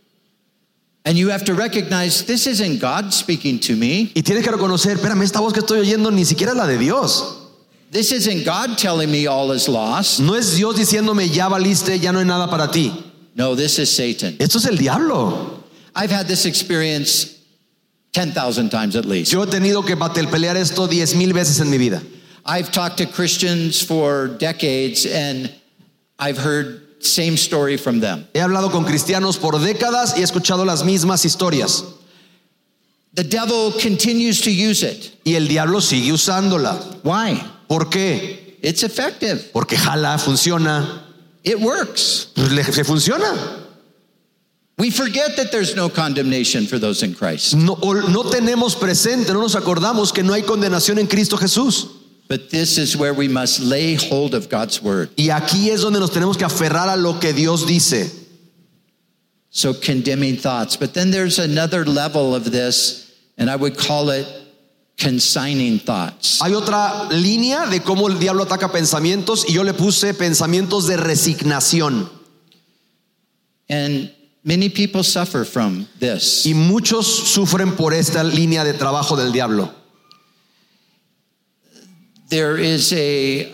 And you have to recognize this isn't God speaking to me. Y tienes que reconocer, espérame, esta voz que estoy oyendo ni siquiera es la de Dios. This isn't God telling me all is lost. No es Dios diciéndome, ya valiste, ya no hay nada para ti. No, this is Satan. Esto es el diablo. I've had this experience 10,000 times at least. Yo he tenido que pelear esto 10,000 veces en mi vida. I've talked to Christians for decades and I've heard same story from them. He hablado con cristianos por décadas y he escuchado las mismas historias. The devil continues to use it. Y el diablo sigue usándola. Why? ¿Por qué? It's effective. Porque jala, funciona. It works. Se funciona. We forget that there's no condemnation for those in Christ. No tenemos presente, no nos acordamos que no hay condenación en Cristo Jesús. But this is where we must lay hold of God's word. Y aquí es donde nos tenemos que aferrar a lo que Dios dice. So condemning thoughts. But then there's another level of this, and I would call it consigning thoughts. Hay otra línea de cómo el diablo ataca pensamientos y yo le puse pensamientos de resignación. And Many people suffer from this. Y muchos sufren por esta línea de trabajo del diablo. There is a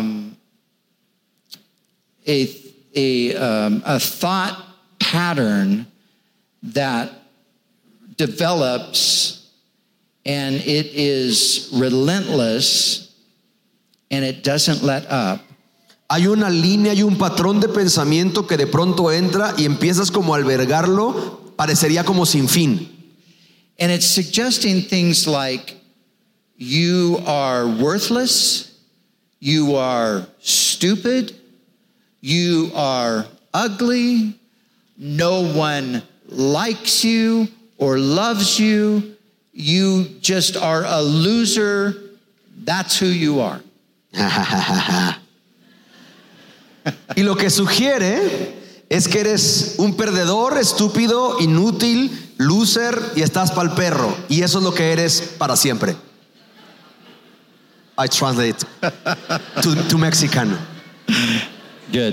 thought pattern that develops, and it is relentless, and it doesn't let up. Hay una línea y un patrón de pensamiento que de pronto entra y empiezas como a albergarlo, parecería como sin fin. And it's suggesting things like, you are worthless, you are stupid, you are ugly, no one likes you or loves you, you just are a loser, that's who you are. Y lo que sugiere es que eres un perdedor, estúpido, inútil, loser y estás pa'l perro. Y eso es lo que eres para siempre. I translate to Mexican. Good.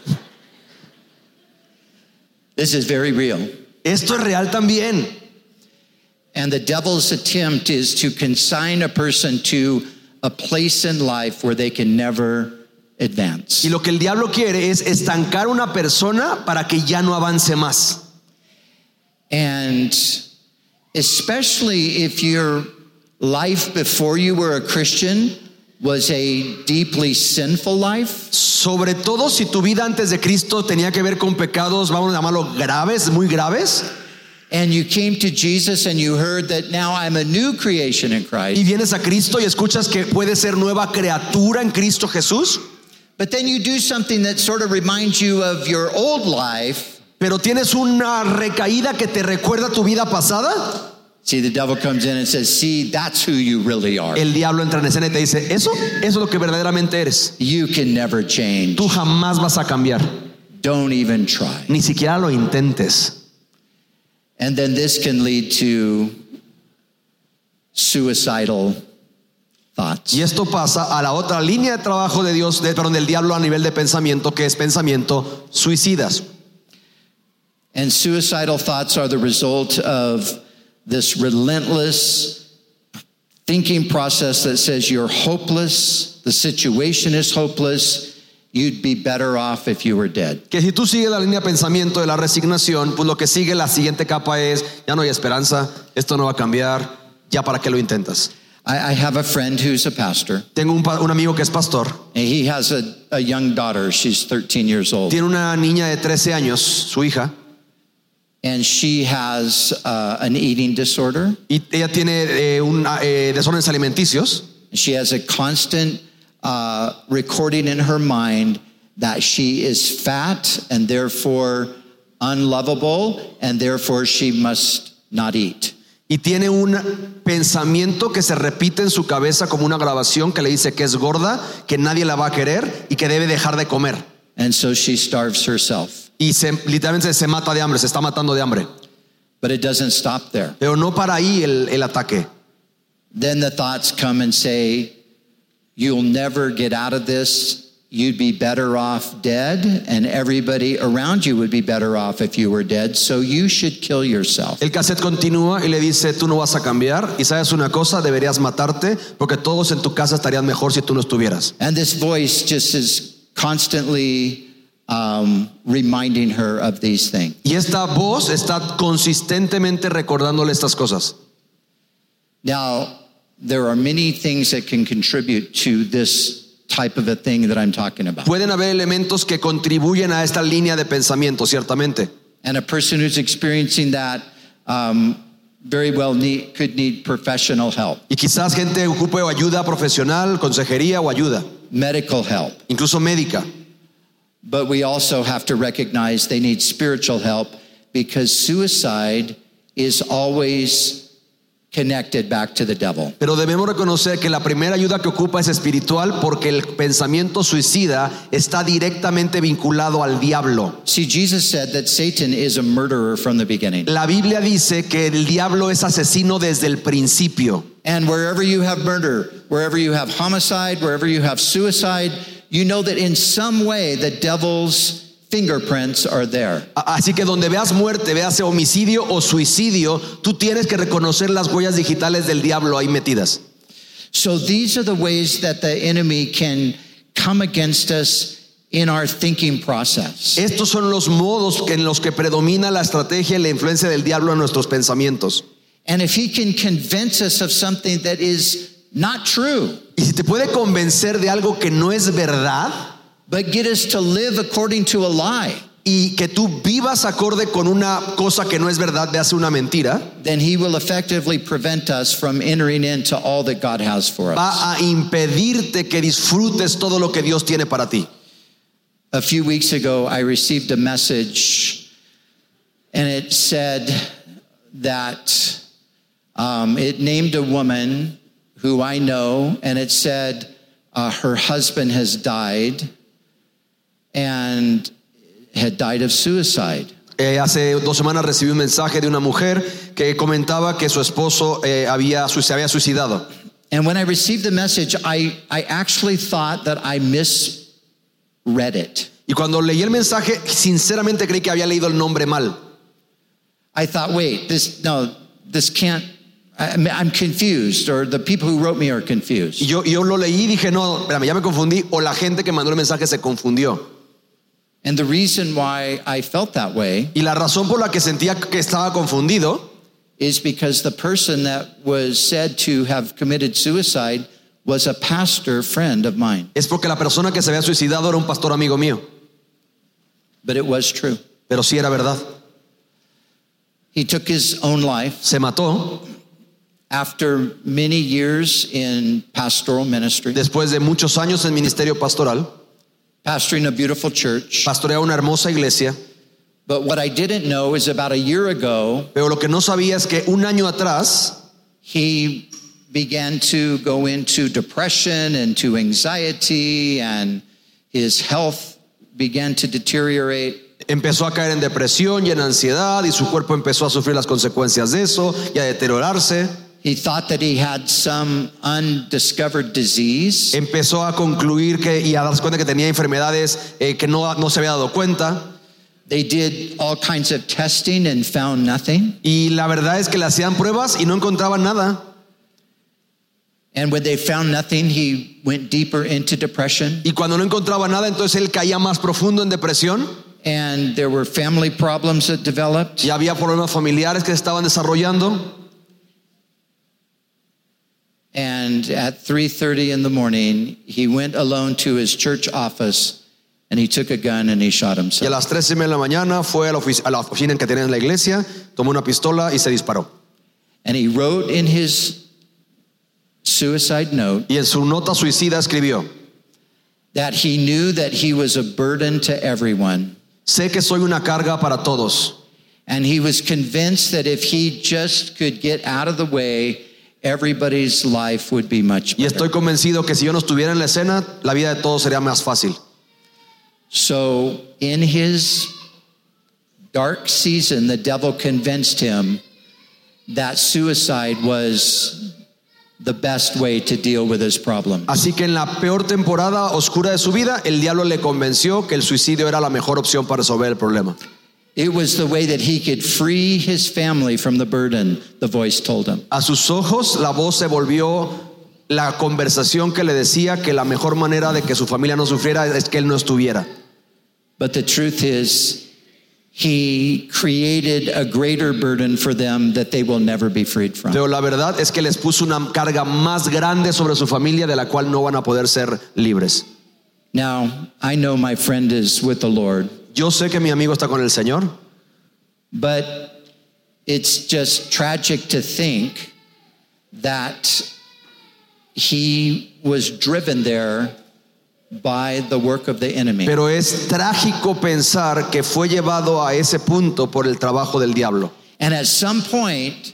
This is very real. Esto es real también. And the devil's attempt is to consign a person to a place in life where they can never advance. Y lo que el diablo quiere es estancar a una persona para que ya no avance más. And especially if your life before you were a Christian was a deeply sinful life. Sobre todo si tu vida antes de Cristo tenía que ver con pecados, vamos a llamarlo graves, muy graves. And you came to Jesus and you heard that now I'm a new creation in Christ. Y vienes a Cristo y escuchas que puedes ser nueva criatura en Cristo Jesús. But then you do something that sort of reminds you of your old life. Pero tienes una recaída que te recuerda tu vida pasada. See, the devil comes in and says, see, that's who you really are. El diablo entra en escena y te dice, eso es lo que verdaderamente eres. You can never change. Tú jamás vas a cambiar. Don't even try. Ni siquiera lo intentes. And then this can lead to suicidal thoughts. Y esto pasa a la otra línea de trabajo de Dios, del diablo a nivel de pensamiento, que es pensamiento suicidas. And suicidal thoughts are the result of this relentless thinking process that says you're hopeless, the situation is hopeless, you'd be better off if you were dead. Que si tú sigues la línea de pensamiento de la resignación, pues lo que sigue la siguiente capa es, ya no hay esperanza, esto no va a cambiar, ya para qué lo intentas. I have a friend who's a pastor. Tengo un amigo que es pastor. And he has a young daughter, she's 13 years old. Tiene una niña de 13 años, su hija. And she has an eating disorder. Y ella tiene desórdenes alimenticios. She has a constant recording in her mind that she is fat and therefore unlovable and therefore she must not eat. Y tiene un pensamiento que se repite en su cabeza como una grabación que le dice que es gorda, que nadie la va a querer y que debe dejar de comer. And so she starves herself. Y literalmente se mata de hambre, se está matando de hambre. But it doesn't stop there. Pero no para ahí el ataque. Then the thoughts come and say, you'll never get out of this. You'd be better off dead, and everybody around you would be better off if you were dead, so you should kill yourself. El cassette continúa y le dice, tú no vas a cambiar, y sabes una cosa, deberías matarte, porque todos en tu casa estarían mejor si tú no estuvieras. And this voice just is constantly reminding her of these things. Y esta voz está consistentemente recordándole estas cosas. Now, there are many things that can contribute to this type of a thing that I'm talking about. Pueden haber elementos que contribuyen a esta línea de pensamiento, ciertamente. And a person who's experiencing that very well could need professional help. Y quizás gente ocupe ayuda profesional, consejería o ayuda. Medical help. Incluso médica. But we also have to recognize they need spiritual help because suicide is always connected back to the devil. Pero debemos reconocer que la primera ayuda que ocupa es espiritual porque el pensamiento suicida está directamente vinculado al diablo. See, Jesus said that Satan is a murderer from the beginning. La Biblia dice que el diablo es asesino desde el principio. And wherever you have murder, wherever you have homicide, wherever you have suicide, you know that in some way the devil's fingerprints are there. Así que donde veas muerte, veas homicidio o suicidio, tú tienes que reconocer las huellas digitales del diablo ahí metidas. So these are the ways that the enemy can come against us in our thinking process. Estos son los modos en los que predomina la estrategia y la influencia del diablo en nuestros pensamientos. And if he can convince us of something that is not true, Y si te puede convencer de algo que no es verdad but get us to live according to a lie, y que tú vivas acorde con una cosa que no es verdad, veas una mentira, then he will effectively prevent us from entering into all that God has for us. va a impedirte que disfrutes todo lo que Dios tiene para ti. A few weeks ago, I received a message, and it said that it named a woman who I know, and it said her husband has died and had died of suicide. Hace 2 semanas recibí un mensaje de una mujer que comentaba que su esposo se había suicidado. And when I received the message, I actually thought that I misread it. Y cuando leí el mensaje, sinceramente creí que había leído el nombre mal. I thought, wait, this can't, I'm confused, or the people who wrote me are confused. Y yo lo leí y dije, no, espérame, ya me confundí, o la gente que mandó el mensaje se confundió. And the reason why I felt that way Y la razón por la que sentía que estaba confundido is because the person that was said to have committed suicide was a pastor friend of mine. es porque la persona que se había suicidado era un pastor amigo mío. But it was true. Pero sí era verdad. He took his own life Se mató after many years in pastoral ministry, después de muchos años en ministerio pastoral. pastoring a beautiful church. Pastoreaba una hermosa iglesia. But what I didn't know is about a year ago, Pero lo que no sabía es que un año atrás he began to go into depression and to anxiety, and his health began to deteriorate. empezó a caer en depresión y en ansiedad, y su cuerpo empezó a sufrir las consecuencias de eso y a deteriorarse. He thought that he had some undiscovered disease. Empezó a concluir y a darse cuenta que tenía enfermedades que no se había dado cuenta. They did all kinds of testing and found nothing. Y la verdad es que le hacían pruebas y no encontraban nada. And when they found nothing, he went deeper into depression. Y cuando no encontraba nada, entonces él caía más profundo en depresión. And there were family problems that developed. Y había problemas familiares que se estaban desarrollando. And at 3:30 in the morning, he went alone to his church office, and he took a gun and he shot Y a himself. las 3:30 de la mañana fue a la oficina en que tenía en la iglesia, tomó una pistola y se disparó. And he wrote in his suicide note Y en su nota suicida escribió: that he knew that he was a burden to everyone. sé que soy una carga para todos. And he was convinced that if he just could get out of the way, everybody's life would be much Y better. estoy convencido que si yo no estuviera en la escena, la vida de todos sería más fácil. So in his dark season, the devil convinced him that suicide was the best way to deal with his problem. Así que en la peor temporada oscura de su vida, el diablo le convenció que el suicidio era la mejor opción para resolver el problema. It was the way that he could free his family from the burden, the voice told him. A sus ojos, la voz se volvió la conversación que le decía que la mejor manera de que su familia no sufriera es que él no estuviera. But the truth is, he created a greater burden for them that they will never be freed from. Pero la verdad es que les puso una carga más grande sobre su familia de la cual no van a poder ser libres. Now, I know my friend is with the Lord, Yo sé que mi amigo está con el Señor, but it's just tragic to think that he was driven there by the work of the enemy. pero es trágico pensar que fue llevado a ese punto por el trabajo del diablo. And at some point,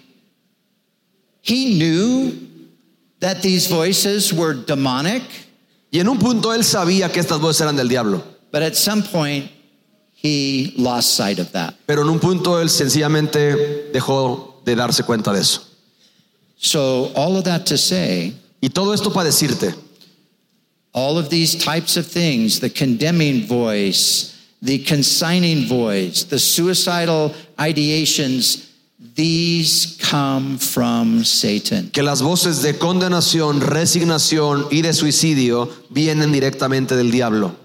he knew that these voices were demonic, Y en un punto él sabía que estas voces eran del diablo, but at some point, he lost sight of that. pero en un punto él sencillamente dejó de darse cuenta de eso. So all of that to say, Y todo esto para decirte, all of these types of things, the condemning voice, the consigning voice, the suicidal ideations, these come from Satan. Que las voces de condenación, resignación y de suicidio vienen directamente del diablo.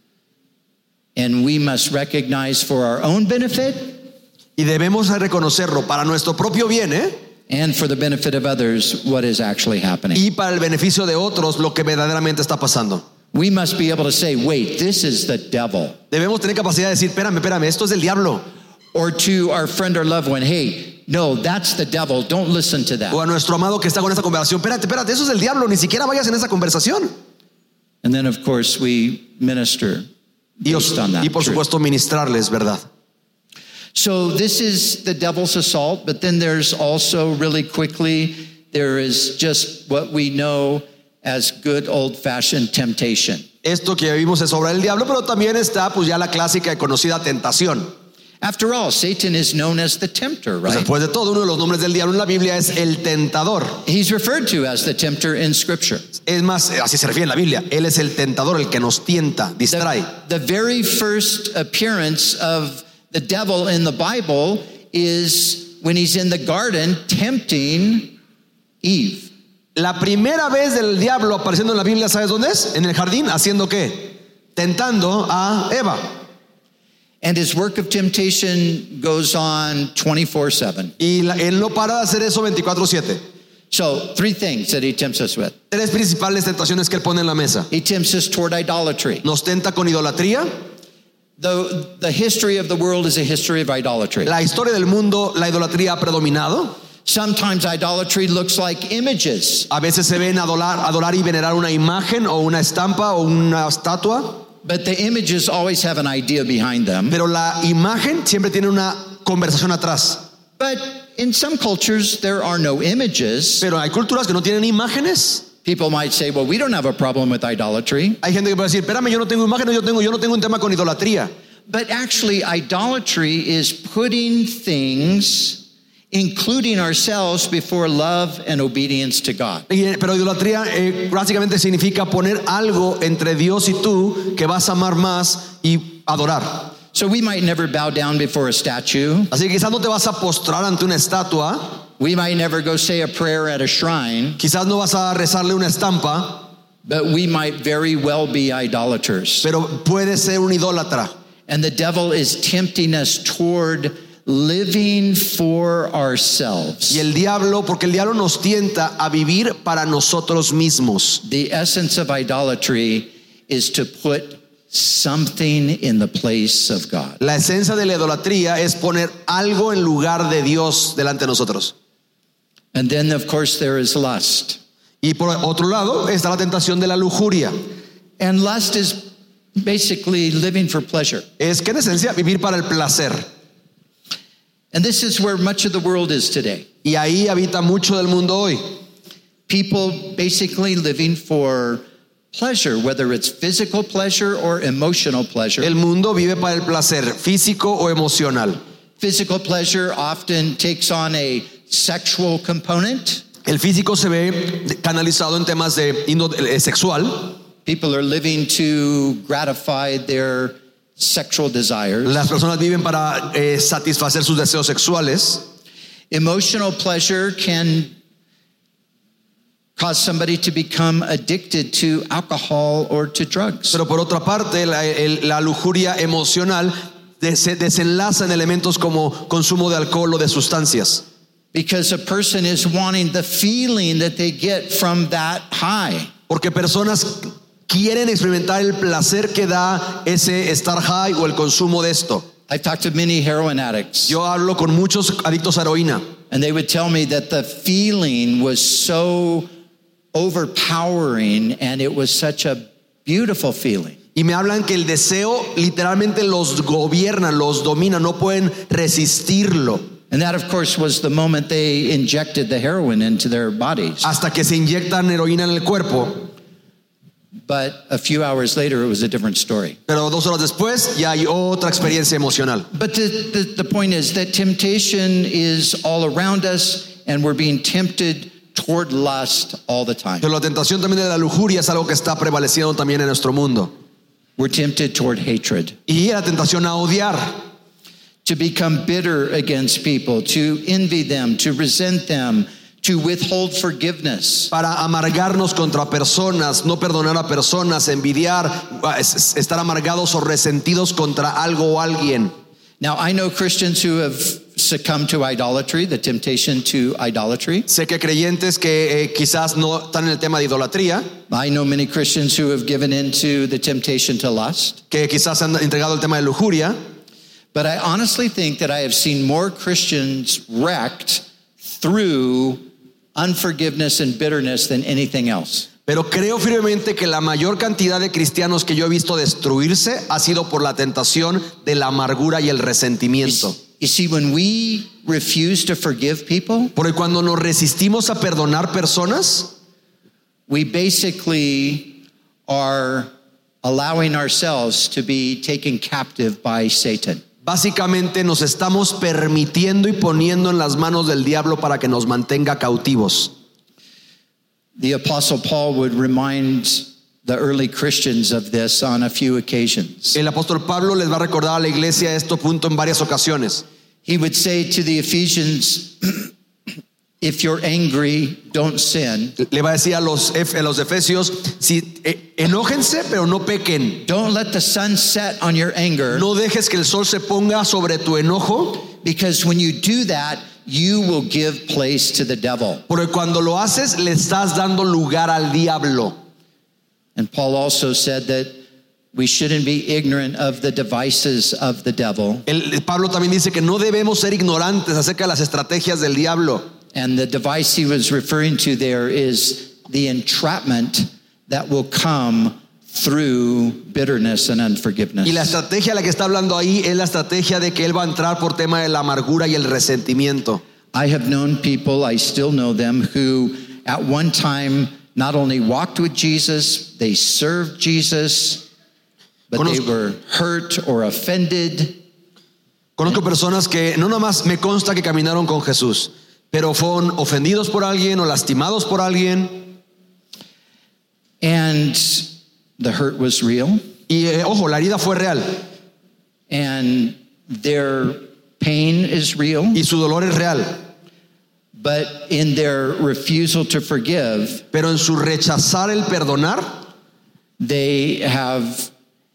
And we must recognize for our own benefit Y debemos reconocerlo para nuestro propio bien, and for the benefit of others what is actually happening. y para el beneficio de otros lo que verdaderamente está pasando. We must be able to say, wait, this is the devil. Debemos tener capacidad de decir, espérame, esto es del diablo. Or to our friend or loved one, hey, no, that's the devil. Don't listen to that. O a nuestro amado que está con esa conversación, espérate, eso es del diablo, ni siquiera vayas en esa conversación. And then, of course, we minister based on that. Y por truth. supuesto ministrarles, ¿verdad? So this is the devil's assault, but then there's also really quickly, there is just what we know as good old-fashioned temptation. Esto que vimos es obra del diablo, pero también está pues ya la clásica y conocida tentación. After all, Satan is known as the tempter, Pues right? después de todo, uno de los nombres del diablo en la Biblia es el tentador. He's referred to as the tempter in Scripture. Es más, así se refiere en la Biblia. Él es el tentador, el que nos tienta, distrae. The very first appearance of the devil in the Bible is when he's in the garden tempting Eve. La primera vez del diablo apareciendo en la Biblia, ¿sabes dónde es? En el jardín, ¿haciendo qué? Tentando a Eva. And his work of temptation goes on 24/7. Y él no para de hacer eso 24/7. So, three things that he tempts us with. Tres principales tentaciones que él pone en la mesa. He tempts us toward idolatry. Nos tenta con idolatría. The history of the world is a history of idolatry. La historia del mundo, la idolatría ha predominado. Sometimes idolatry looks like images, A veces se ven adorar y venerar una imagen o una estampa o una estatua. but the images always have an idea behind them. Pero la imagen siempre tiene una conversación atrás. But in some cultures, there are no images. Pero hay culturas que no tienen imágenes. People might say, well, we don't have a problem with idolatry. Hay gente que puede decir, espérame, yo no tengo imágenes, yo no tengo un tema con idolatría. But actually, idolatry is putting things, including ourselves, before love and obedience to God. Pero idolatría básicamente significa poner algo entre Dios y tú que vas a amar más y adorar. So we might never bow down before a statue. Así que quizás no te vas a postrar ante una estatua, We might never go say a prayer at a shrine, quizás no vas a rezarle una estampa, but we might very well be idolaters. pero puedes ser un idólatra. And the devil is tempting us toward living for ourselves. Y el diablo, porque el diablo nos tienta a vivir para nosotros mismos. The essence of idolatry is to put something in the place of God. La esencia de la idolatría es poner algo en lugar de Dios delante de nosotros. And then, of course, there is lust. Y por otro lado está la tentación de la lujuria. And lust is basically living for pleasure. Es que en esencia vivir para el placer. And this is where much of the world is today. Y ahí habita mucho del mundo hoy. People basically living for pleasure, whether it's physical pleasure or emotional pleasure. El mundo vive para el placer físico o emocional. Physical pleasure often takes on a sexual component. El físico se ve canalizado en temas de sexual. People are living to gratify their sexual desires. Las personas viven para satisfacer sus deseos sexuales. Emotional pleasure can cause somebody to become addicted to alcohol or to drugs. Pero por otra parte, la lujuria emocional se desenlaza en elementos como consumo de alcohol o de sustancias. Because a person is wanting the feeling that they get from that high. Porque personas quieren experimentar el placer que da ese estar high o el consumo de esto. I've talked to many heroin addicts. Yo hablo con muchos adictos a heroína. And they would tell me that the feeling was so overpowering and it was such a beautiful feeling. Y me hablan que el deseo literalmente los gobierna, los domina, no pueden resistirlo. And that, of course, was the moment they injected the heroin into their bodies. Hasta que se inyectan heroína en el cuerpo. But a few hours later, it was a different story. Pero 2 horas después ya hay otra experiencia emocional. But the point is that temptation is all around us and we're being tempted toward lust all the time. Pero la tentación también de la lujuria es algo que está prevaleciendo también en nuestro mundo. We're tempted toward hatred, y la tentación a odiar, to become bitter against people, to envy them, to resent them, to withhold forgiveness. para amargarnos contra personas, no perdonar a personas, envidiar, estar amargados o resentidos contra algo o alguien. Now, I know Christians who have succumbed to idolatry, the temptation to idolatry. Sé que creyentes que quizás no están en el tema de idolatría, I know many Christians who have given into the temptation to lust. que quizás han entregado el tema de lujuria, But I honestly think that I have seen more Christians wrecked through unforgiveness and bitterness than anything else. pero creo firmemente que la mayor cantidad de cristianos que yo he visto destruirse ha sido por la tentación de la amargura y el resentimiento. You see, when we refuse to forgive people, Porque cuando nos resistimos a perdonar personas, we basically are allowing ourselves to be taken captive by Satan. básicamente nos estamos permitiendo y poniendo en las manos del diablo para que nos mantenga cautivos. The Apostle Paul would remind the early Christians of this on a few occasions. El apóstol Pablo les va a recordar a la iglesia este punto en varias ocasiones. He would say to the Ephesians, if you're angry, don't sin. Le va a decir a los efesios, enójense pero no pequen. Don't let the sun set on your anger, No dejes que el sol se ponga sobre tu enojo, because when you do that, you will give place to the devil. porque cuando lo haces le estás dando lugar al diablo. And Paul also said that we shouldn't be ignorant of the devices of the devil. Pablo también dice que no debemos ser ignorantes acerca de las estrategias del diablo. And the device he was referring to there is the entrapment that will come through bitterness and unforgiveness. Y la estrategia a la que está hablando ahí es la estrategia de que él va a entrar por tema de la amargura y el resentimiento. I have known people, I still know them, who at one time not only walked with Jesus, they served Jesus, but they were hurt or offended. Conozco personas que no nomás me consta que caminaron con Jesús, pero fueron ofendidos por alguien o lastimados por alguien. And the hurt was real. Y ojo, la herida fue real. And their pain is real. Y su dolor es real. But in their refusal to forgive, Pero en su rechazar el perdonar, they have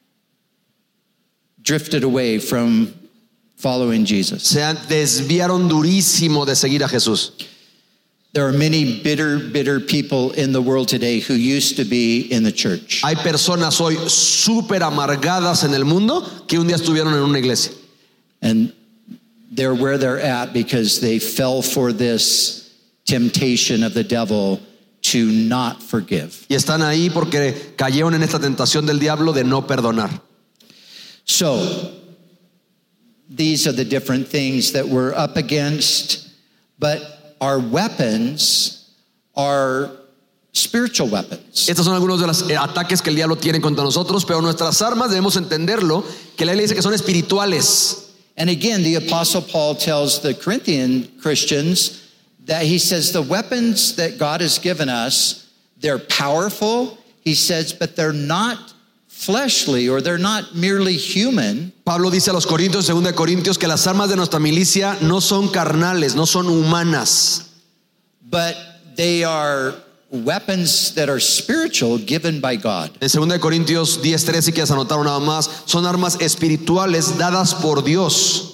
drifted away from following Jesus. se desviaron durísimo de seguir a Jesús. There are many bitter people in the world today who used to be in the church. Hay personas hoy súper amargadas en el mundo que un día estuvieron en una iglesia. And they're where they're at because they fell for this temptation of the devil to not forgive. Y están ahí porque cayeron en esta tentación del diablo de no perdonar. So, these are the different things that we're up against, but our weapons are spiritual weapons. Estos son algunos de los ataques que el diablo tiene contra nosotros, pero nuestras armas debemos entenderlo, que la Biblia dice que son espirituales. And again, the Apostle Paul tells the Corinthian Christians that he says the weapons that God has given us, they're powerful, he says, but they're not fleshly or they're not merely human. Pablo dice a los Corintios, 2 Corintios, que las armas de nuestra milicia no son carnales, no son humanas, But they are weapons that are spiritual given by God. En 2 Corintios 10:3, si quieres anotar una más, son armas espirituales dadas por Dios.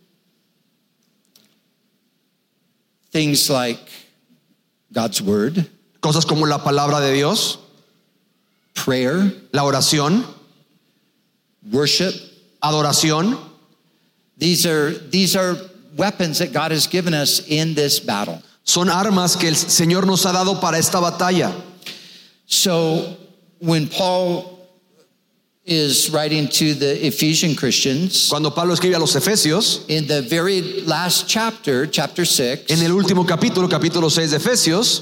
Things like God's word, Cosas como la palabra de Dios, prayer, la oración, worship. adoración. These are weapons that God has given us in this battle. Son armas que el Señor nos ha dado para esta batalla. So when Paul is writing to the Ephesian Christians, Cuando Pablo escribe a los Efesios, in the very last chapter, chapter 6, en el último capítulo, capítulo 6 de Efesios,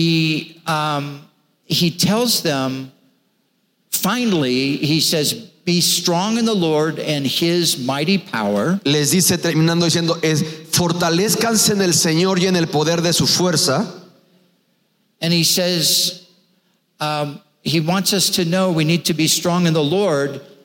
he tells them, finally, he says, be strong in the Lord and his mighty power. les dice, terminando diciendo, fortalezcanse en el Señor y en el poder de su fuerza. And he says, he wants us to know we need to be strong in the Lord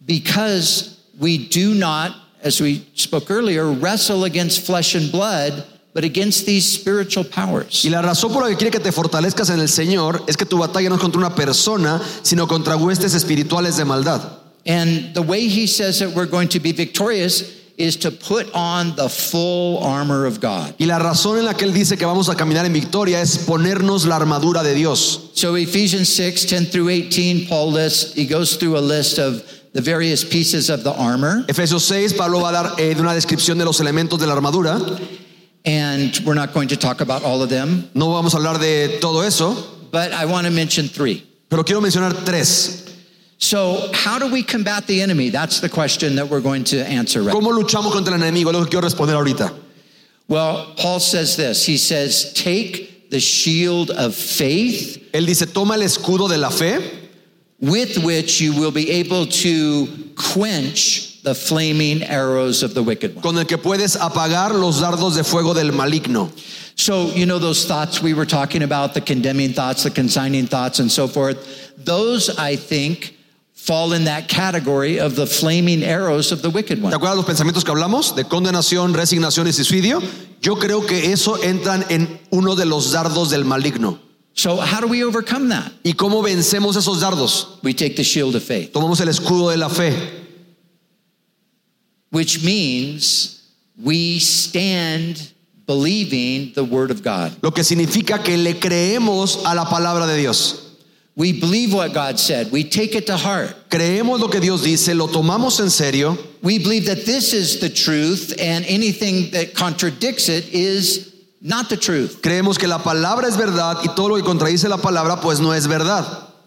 because we do not, as we spoke earlier, wrestle against flesh and blood, but against these spiritual powers. Y la razón por la que quiere que te fortalezcas en el Señor es que tu batalla no es contra una persona, sino contra huestes espirituales de maldad. And the way he says that we're going to be victorious is to put on the full armor of God. Y la razón en la que él dice que vamos a caminar en victoria es ponernos la armadura de Dios. So Ephesians 6:10 through 18, he goes through a list of the various pieces of the armor. Efesios 6, Pablo va a dar una descripción de los elementos de la armadura. And we're not going to talk about all of them. No vamos a hablar de todo eso. But I want to mention 3. Pero quiero mencionar 3. So how do we combat the enemy? That's the question that we're going to answer right now. ¿Cómo luchamos contra el enemigo? Es lo que quiero responder ahorita. Well, Paul says this. He says, take the shield of faith. Él dice, toma el escudo de la fe, with which you will be able to quench the flaming arrows of the wicked one. con el que puedes apagar los dardos de fuego del maligno. So, you know those thoughts we were talking about, the condemning thoughts, the consigning thoughts, and so forth? Those, I think, fall in that category of the flaming arrows of the wicked one. ¿Te acuerdas los pensamientos que hablamos? De condenación, resignación y suicidio. Yo creo que eso entran en uno de los dardos del maligno. So how do we overcome that? ¿Y cómo vencemos esos dardos? We take the shield of faith, Tomamos el escudo de la fe, which means we stand believing the word of God. lo que significa que le creemos a la palabra de Dios. We believe what God said. We take it to heart. Creemos lo que Dios dice, lo tomamos en serio. We believe that this is the truth, and anything that contradicts it is not the truth. Creemos que la palabra es verdad y todo lo que contradice la palabra pues no es verdad.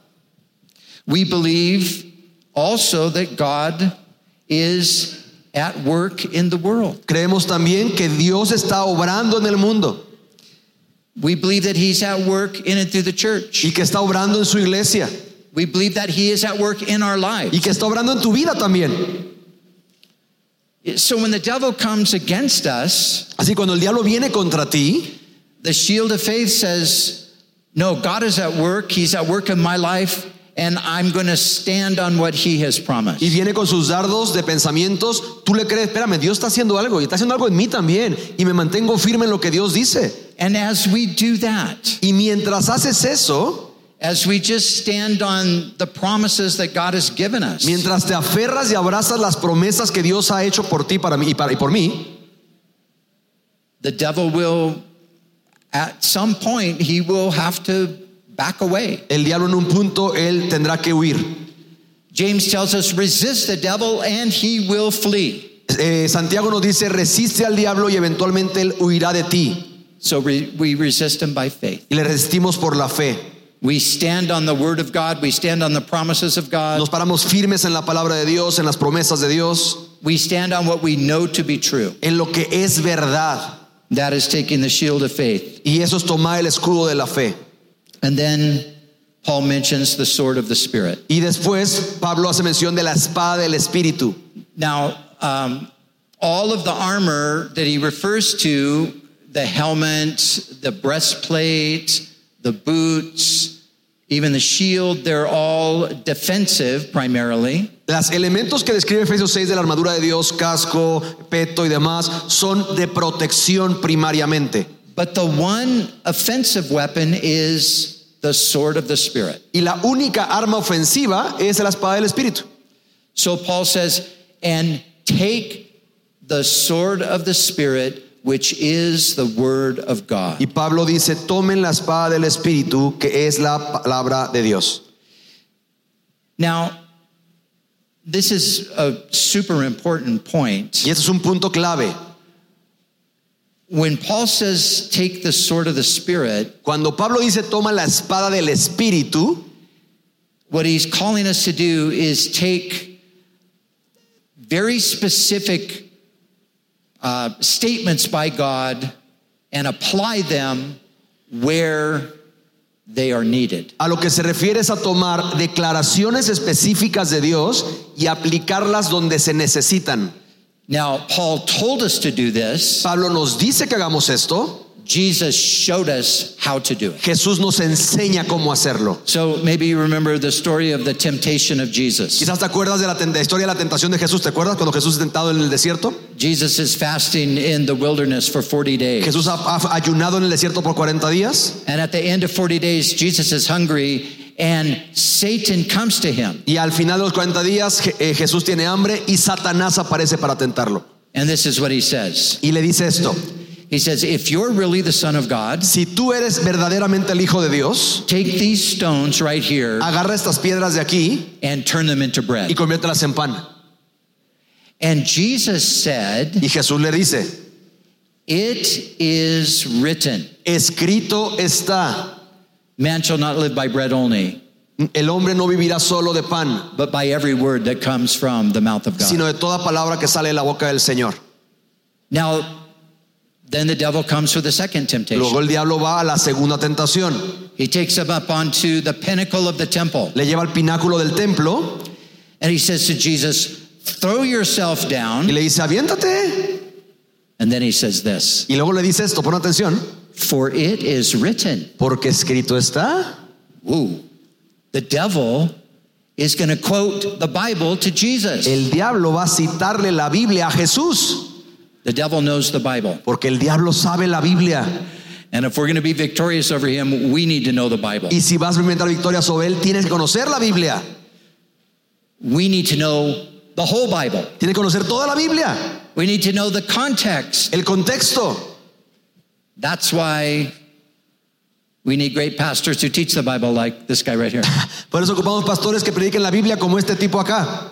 We believe also that God is at work in the world. Creemos también que Dios está obrando en el mundo We believe that he's at work in and through the church. y que está obrando en su iglesia We believe that he is at work in our y lives. que está obrando en tu vida también. So when the devil comes against us, Así cuando el diablo viene contra ti, the shield of faith says, no, God is at work. He's at work in my life, and I'm going to stand on what he has promised. y viene con sus dardos de pensamientos, tú le crees, espérame, Dios está haciendo algo y está haciendo algo en mí también y me mantengo firme en lo que Dios dice. And as we do that, Y mientras haces eso, as we just stand on the promises that God has given us, mientras te aferras y abrazas las promesas que Dios ha hecho por ti, para mí y por mí, the devil will, at some point, he will have to back away. el diablo en un punto, él tendrá que huir. James tells us, resist the devil and he will flee. Santiago nos dice, resiste al diablo y eventualmente él huirá de ti. So we resist him by faith. Y le resistimos por la fe. We stand on the word of God. We stand on the promises of God. Nos paramos firmes en la palabra de Dios, en las promesas de Dios, We stand on what we know to be true. en lo que es verdad. That is taking the shield of faith. Y eso es tomar el escudo de la fe. And then Paul mentions the sword of the Spirit. Y después Pablo hace mención de la espada del Espíritu. Now, all of the armor that he refers to, the helmet, the breastplate, the boots, even the shield, they're all defensive primarily. Los elementos que describe Efesios 6 de la armadura de Dios, casco, peto y demás, son de protección primariamente. But the one offensive weapon is the sword of the Spirit. Y la única arma ofensiva es la espada del Espíritu. So Paul says, and take the sword of the Spirit, which is the word of God. Y Pablo dice, tomen la espada del Espíritu, que es la palabra de Dios. Now, this is a super important point. Y este es un punto clave. When Paul says, take the sword of the Spirit, Cuando Pablo dice, toma la espada del Espíritu, what he's calling us to do is take very specific statements by God and apply them where they are needed. a lo que se refiere es a tomar declaraciones específicas de Dios y aplicarlas donde se necesitan. Now, Paul told us to do this, Pablo nos dice que hagamos esto, Jesus showed us how to do it. Jesús nos enseña cómo hacerlo. So maybe you remember the story of the temptation of Jesus. Quizás te acuerdas de la historia de la tentación de Jesús. ¿Te acuerdas cuando Jesús es tentado en el desierto? Jesus is fasting in the wilderness for 40 days. Jesús ha ayunado en el desierto por 40 días. And at the end of 40 days, Jesus is hungry and Satan comes to him. Y al final de los 40 días Jesús tiene hambre y Satanás aparece para tentarlo. And this is what he says. Y le dice esto. He says, if you're really the Son of God, si tú eres verdaderamente el Hijo de Dios, take these stones right here agarra estas piedras de aquí and turn them into bread. y conviértelas en pan. And Jesus said, y Jesús le dice, it is written, escrito está, man shall not live by bread only, el hombre no vivirá solo de pan, but by every word that comes from the mouth of God. sino de toda palabra que sale de la boca del Señor. Now, then the devil comes with the second temptation. Luego el diablo va a la segunda tentación. He takes him up onto the pinnacle of the temple. Le lleva al pináculo del templo. And he says to Jesus, throw yourself down. Y le dice, aviéntate. And then he says this. Y luego le dice esto, pon atención. For it is written. Porque escrito está. Ooh. The devil is going to quote the Bible to Jesus. El diablo va a citarle la Biblia a Jesús. The devil knows the Bible. Porque el diablo sabe la Biblia. And if we're going to be victorious over him, we need to know the Bible. Y si vas a experimentar victoria sobre él, tienes que conocer la Biblia. We need to know the whole Bible. Tienes que conocer toda la Biblia. We need to know the context. El contexto. That's why we need great pastors who teach the Bible like this guy right here. Por eso ocupamos pastores que prediquen la Biblia como este tipo acá.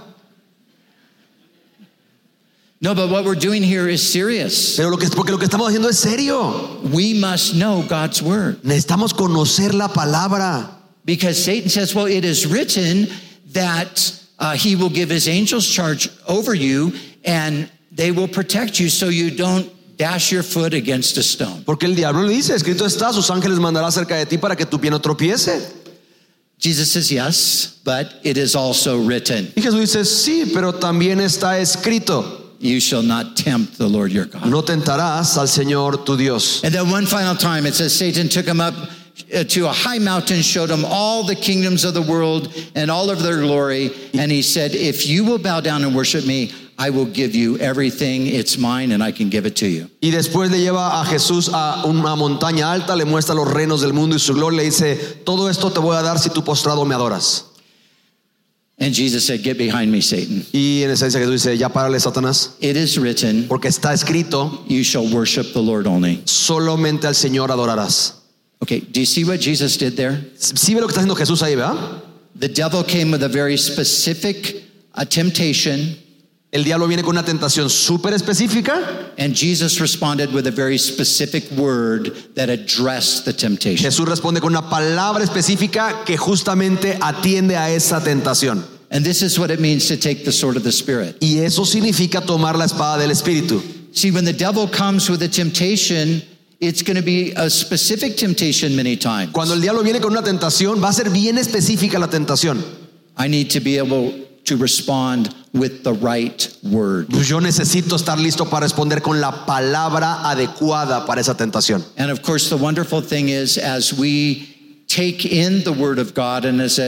No, but what we're doing here is serious. Pero porque lo que estamos haciendo es serio. We must know God's word. Necesitamos conocer la palabra. Because Satan says, well, it is written that he will give his angels charge over you and they will protect you so you don't dash your foot against a stone. Porque el diablo le dice, escrito está, sus ángeles mandará cerca de ti para que tu pie no tropiece. Jesus says, yes, but it is also written. Y Jesús dice, sí, pero también está escrito. You shall not tempt the Lord your God. No tentarás al Señor tu Dios. And then one final time it says Satan took him up to a high mountain, showed him all the kingdoms of the world and all of their glory. And he said, if you will bow down and worship me, I will give you everything. It's mine and I can give it to you. Y después le lleva a Jesús a una montaña alta, le muestra los reinos del mundo y su gloria, le dice, todo esto te voy a dar si tú postrado me adoras. And Jesus said, get behind me, Satan. Y en esencia Jesús dice, ya párale, Satanás, It is written, porque está escrito, you shall worship the Lord only. solamente al Señor adorarás. Okay, do you see what Jesus did there? ¿Sí ve lo que está haciendo Jesús ahí, verdad? The devil came with a very specific temptation. El diablo viene con una tentación súper específica. And Jesus responded with a very specific word that addressed the temptation. Jesús responde con una palabra específica que justamente atiende a esa tentación. And this is what it means to take the sword of the Spirit. Y eso significa tomar la espada del Espíritu. See, when the devil comes with a temptation, it's going to be a specific temptation many times. Cuando el diablo viene con una tentación, va a ser bien específica la tentación. I need to be able to respond with the right word. Yo necesito estar listo para responder con la palabra adecuada para esa tentación. And of course, the wonderful thing is, as we take in the word of God and as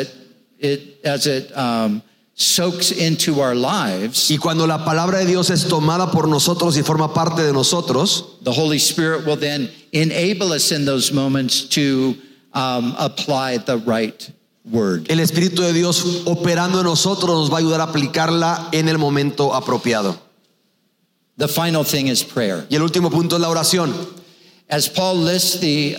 it soaks into our lives, Y cuando la palabra de Dios es tomada por nosotros y forma parte de nosotros, the Holy Spirit will then enable us in those moments to apply the right word. el Espíritu de Dios operando en nosotros nos va a ayudar a aplicarla en el momento apropiado. The final thing is prayer. Y el último punto es la oración. As Paul lists the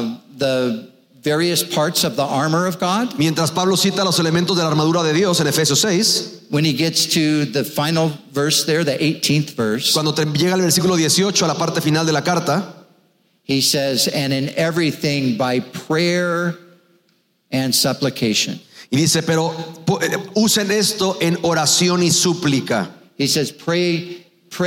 various parts of the armor of God, Mientras Pablo cita los elementos de la armadura de Dios en Efesios 6, when he gets to the final verse there, the 18th verse, cuando llega al versículo 18, a la parte final de la carta, he says, and in everything by prayer and supplication. y dice, pero usen esto en oración y súplica. He says, pray,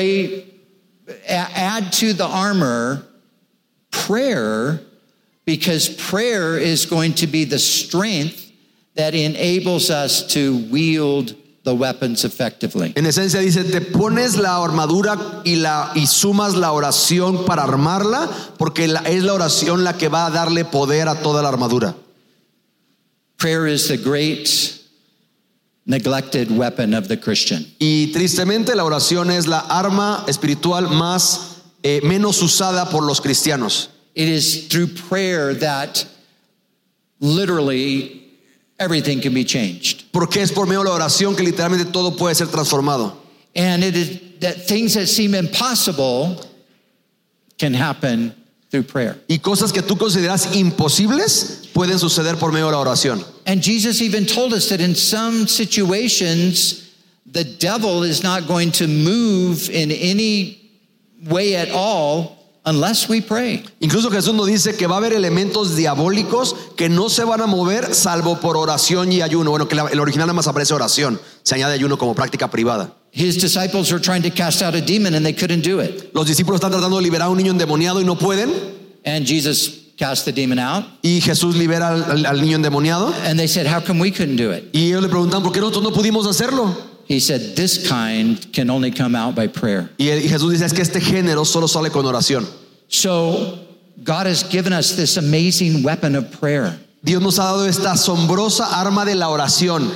add to the armor prayer, because prayer is going to be the strength that enables us to wield the weapons effectively. En esencia dice, te pones la armadura y sumas la oración para armarla, porque es la oración la que va a darle poder a toda la armadura. Prayer is the great neglected weapon of the Christian. Y tristemente la oración es la arma espiritual menos usada por los cristianos. It is through prayer that literally everything can be changed. Porque es por medio de la oración que literalmente todo puede ser transformado. And it is that things that seem impossible can happen through prayer. Y cosas que tú consideras imposibles pueden suceder por medio de la oración. And Jesus even told us that in some situations, the devil is not going to move in any way at all unless we pray. Incluso Jesús nos dice que va a haber elementos diabólicos que no se van a mover salvo por oración y ayuno. Bueno, que el original nada más aparece oración, se añade ayuno como práctica privada. His disciples were trying to cast out a demon and they couldn't do it. Los discípulos están tratando de liberar a un niño endemoniado y no pueden. And Jesus cast the demon out. Y Jesús libera al niño endemoniado. And they said, how come we couldn't do it? Y ellos le preguntan, ¿por qué nosotros no pudimos hacerlo? He said, this kind can only come out by prayer. Y Jesús dice, es que este género solo sale con oración. So God has given us this amazing weapon of prayer. Dios nos ha dado esta asombrosa arma de la oración.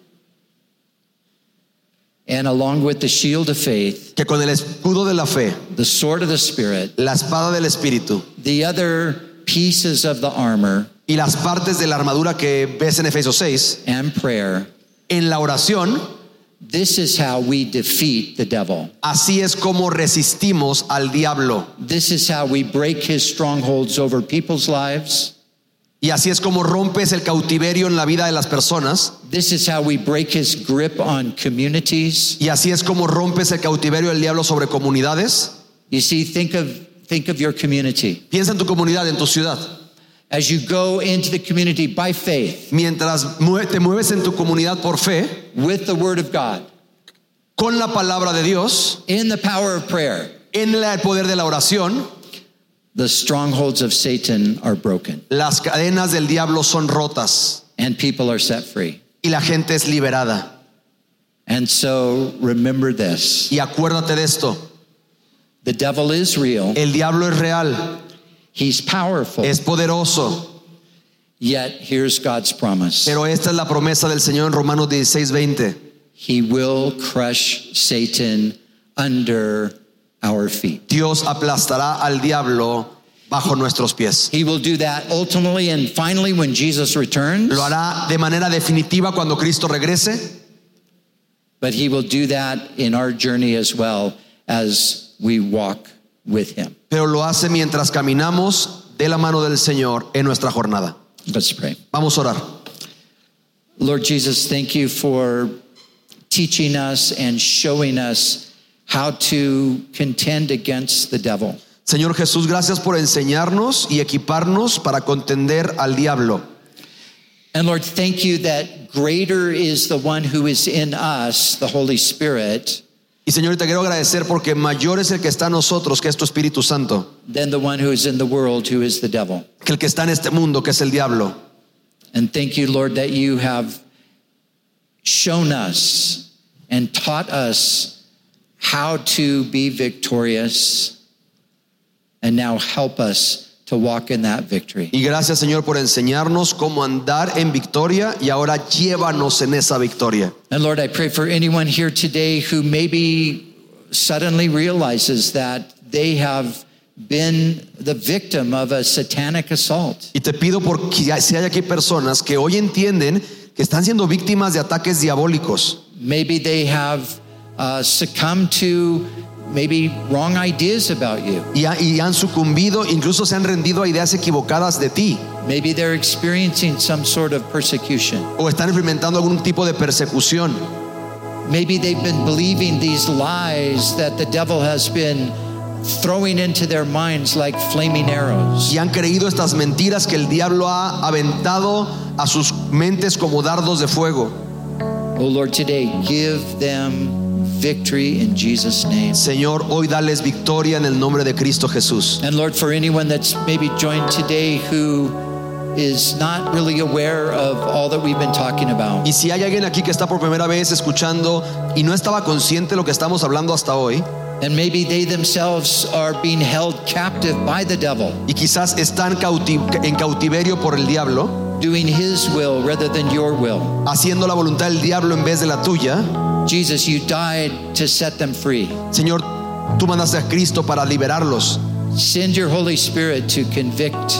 And along with the shield of faith, Que con el escudo de la fe, the sword of the Spirit, la espada del Espíritu the other pieces of the armor, y las partes de la armadura que ves en Efesios 6, and prayer, en la oración, this is how we defeat the devil. así es como resistimos al diablo. This is how we break his strongholds over people's lives. Y así es como rompes el cautiverio en la vida de las personas. This is how we break his grip on communities. Y así es como rompes el cautiverio del diablo sobre comunidades. You see, think of your community. Piensa en tu comunidad, en tu ciudad. As you go into the community by faith, Mientras te mueves en tu comunidad por fe, with the word of God, con la palabra de Dios, in the power of prayer, en el poder de la oración, the strongholds of Satan are broken las cadenas del diablo son rotas and people are set free. y la gente es liberada. And so remember this. Y acuérdate de esto, The devil is real. el diablo es real, He's powerful. es poderoso, Yet here's God's promise. pero esta es la promesa del Señor en Romanos 16:20. He will crush Satan under our feet. Dios aplastará al diablo bajo nuestros pies. He will do that ultimately and finally when Jesus returns. Lo hará de manera definitiva cuando Cristo regrese, But he will do that in our journey as well as we walk with him. pero lo hace mientras caminamos de la mano del Señor en nuestra jornada. Let's pray. Vamos a orar. Lord Jesus, thank you for teaching us and showing us how to contend against the devil. Señor Jesús, gracias por enseñarnos y equiparnos para contender al diablo. And Lord, thank you that greater is the one who is in us, the Holy Spirit, Y Señor, te quiero agradecer porque mayor es el que está en nosotros, que es tu Espíritu Santo, than the one who is in the world, who is the devil. que el que está en este mundo, que es el diablo. And thank you, Lord, that you have shown us and taught us how to be victorious, and now help us to walk in that victory. Y gracias, Señor, por enseñarnos cómo andar en victoria y ahora llévanos en esa victoria. And Lord, I pray for anyone here today who maybe suddenly realizes that they have been the victim of a satanic assault. Y te pido porque si hay aquí personas que hoy entienden que están siendo víctimas de ataques diabólicos. Maybe they have succumbed to maybe wrong ideas about you. Y han sucumbido, incluso se han rendido a ideas equivocadas de ti. Maybe they're experiencing some sort of persecution. O están experimentando algún tipo de persecución. Maybe they've been believing these lies that the devil has been throwing into their minds like flaming arrows. Y han creído estas mentiras que el diablo ha aventado a sus mentes como dardos de fuego. Oh Lord, today give them victory in Jesus' name. Señor, hoy dales victoria en el nombre de Cristo Jesús. And Lord, for anyone that's maybe joined today who is not really aware of all that we've been talking about, Y si hay alguien aquí que está por primera vez escuchando y no estaba consciente de lo que estamos hablando hasta hoy, and maybe they themselves are being held captive by the devil, y quizás están en cautiverio por el diablo, doing his will rather than your will. haciendo la voluntad del diablo en vez de la tuya, Jesus, you died to set them free. Señor, tú mandaste a Cristo para liberarlos. Send your Holy Spirit to convict